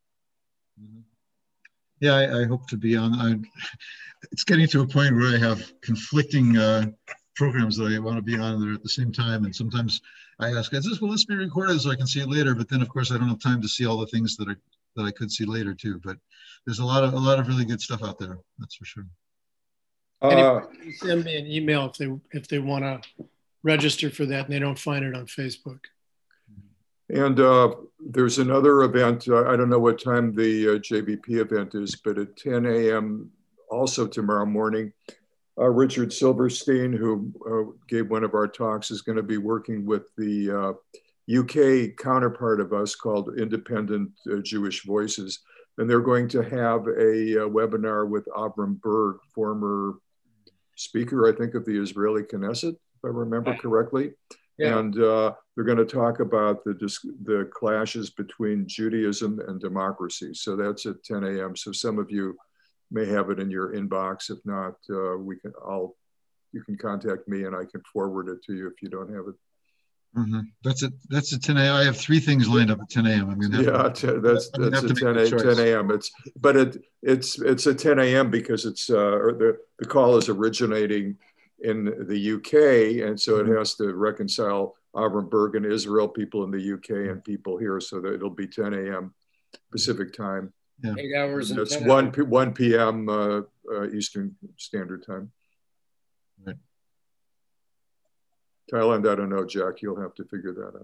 S3: Yeah, I hope to be on. It's getting to a point where I have conflicting programs that I want to be on there at the same time. And sometimes I ask, will this be recorded so I can see it later? But then of course I don't have time to see all the things that I could see later too. But there's a lot of really good stuff out there. That's for sure.
S8: Send me an email if they want to register for that and they don't find it on Facebook.
S1: And there's another event. I don't know what time the JBP event is, but at 10 a.m. also tomorrow morning, Richard Silverstein, who gave one of our talks, is going to be working with the UK counterpart of us called Independent Jewish Voices. And they're going to have a webinar with Avram Berg, former speaker, I think, of the Israeli Knesset, if I remember correctly. Yeah. And they're going to talk about the clashes between Judaism and democracy. So that's at 10 a.m. So some of you may have it in your inbox. If not, you can contact me and I can forward it to you if you don't have it.
S3: Mm-hmm. That's at 10 a.m. I have 3 things lined up at 10 a.m. I'm gonna
S1: that's at 10 a.m. It's at 10 a.m. because it's the call is originating in the UK, and so it has to reconcile Avram Berg and Israel, people in the UK, and people here, so that it'll be 10 a.m. Pacific time.
S4: Yeah. 8 hours.
S1: And that's 1 p.m. Eastern Standard Time.
S3: Right.
S1: Thailand, I don't know, Jack. You'll have to figure that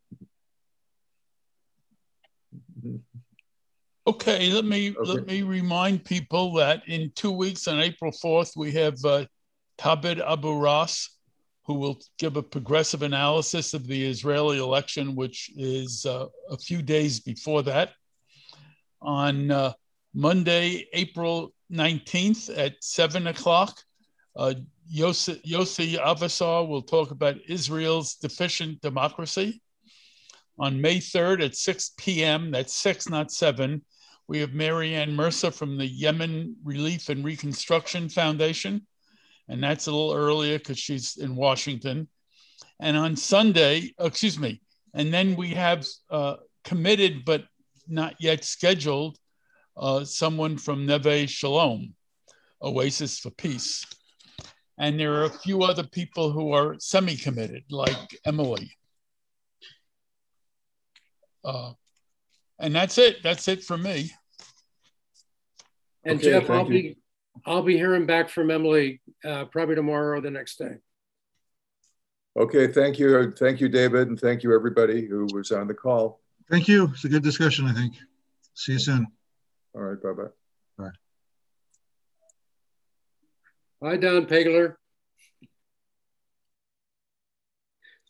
S1: out.
S2: Okay, let me remind people that in 2 weeks on April 4th, we have Tabed Abu Ras, who will give a progressive analysis of the Israeli election, which is a few days before that. On Monday, April 19th at 7 o'clock, Yossi Avasar will talk about Israel's deficient democracy. On May 3rd at 6 p.m., that's 6, not 7, we have Marianne Mercer from the Yemen Relief and Reconstruction Foundation. And that's a little earlier because she's in Washington. And on Sunday, and then we have committed but not yet scheduled someone from Neve Shalom, Oasis for Peace. And there are a few other people who are semi-committed, like Emily. And that's it. That's it for me.
S4: And okay, Jeff, I'll be hearing back from Emily probably tomorrow or the next day.
S1: Okay, thank you. Thank you, David, and thank you, everybody who was on the call.
S3: Thank you. It's a good discussion, I think. See you soon.
S1: All right, bye-bye.
S3: Bye.
S4: Bye, Don Pegler.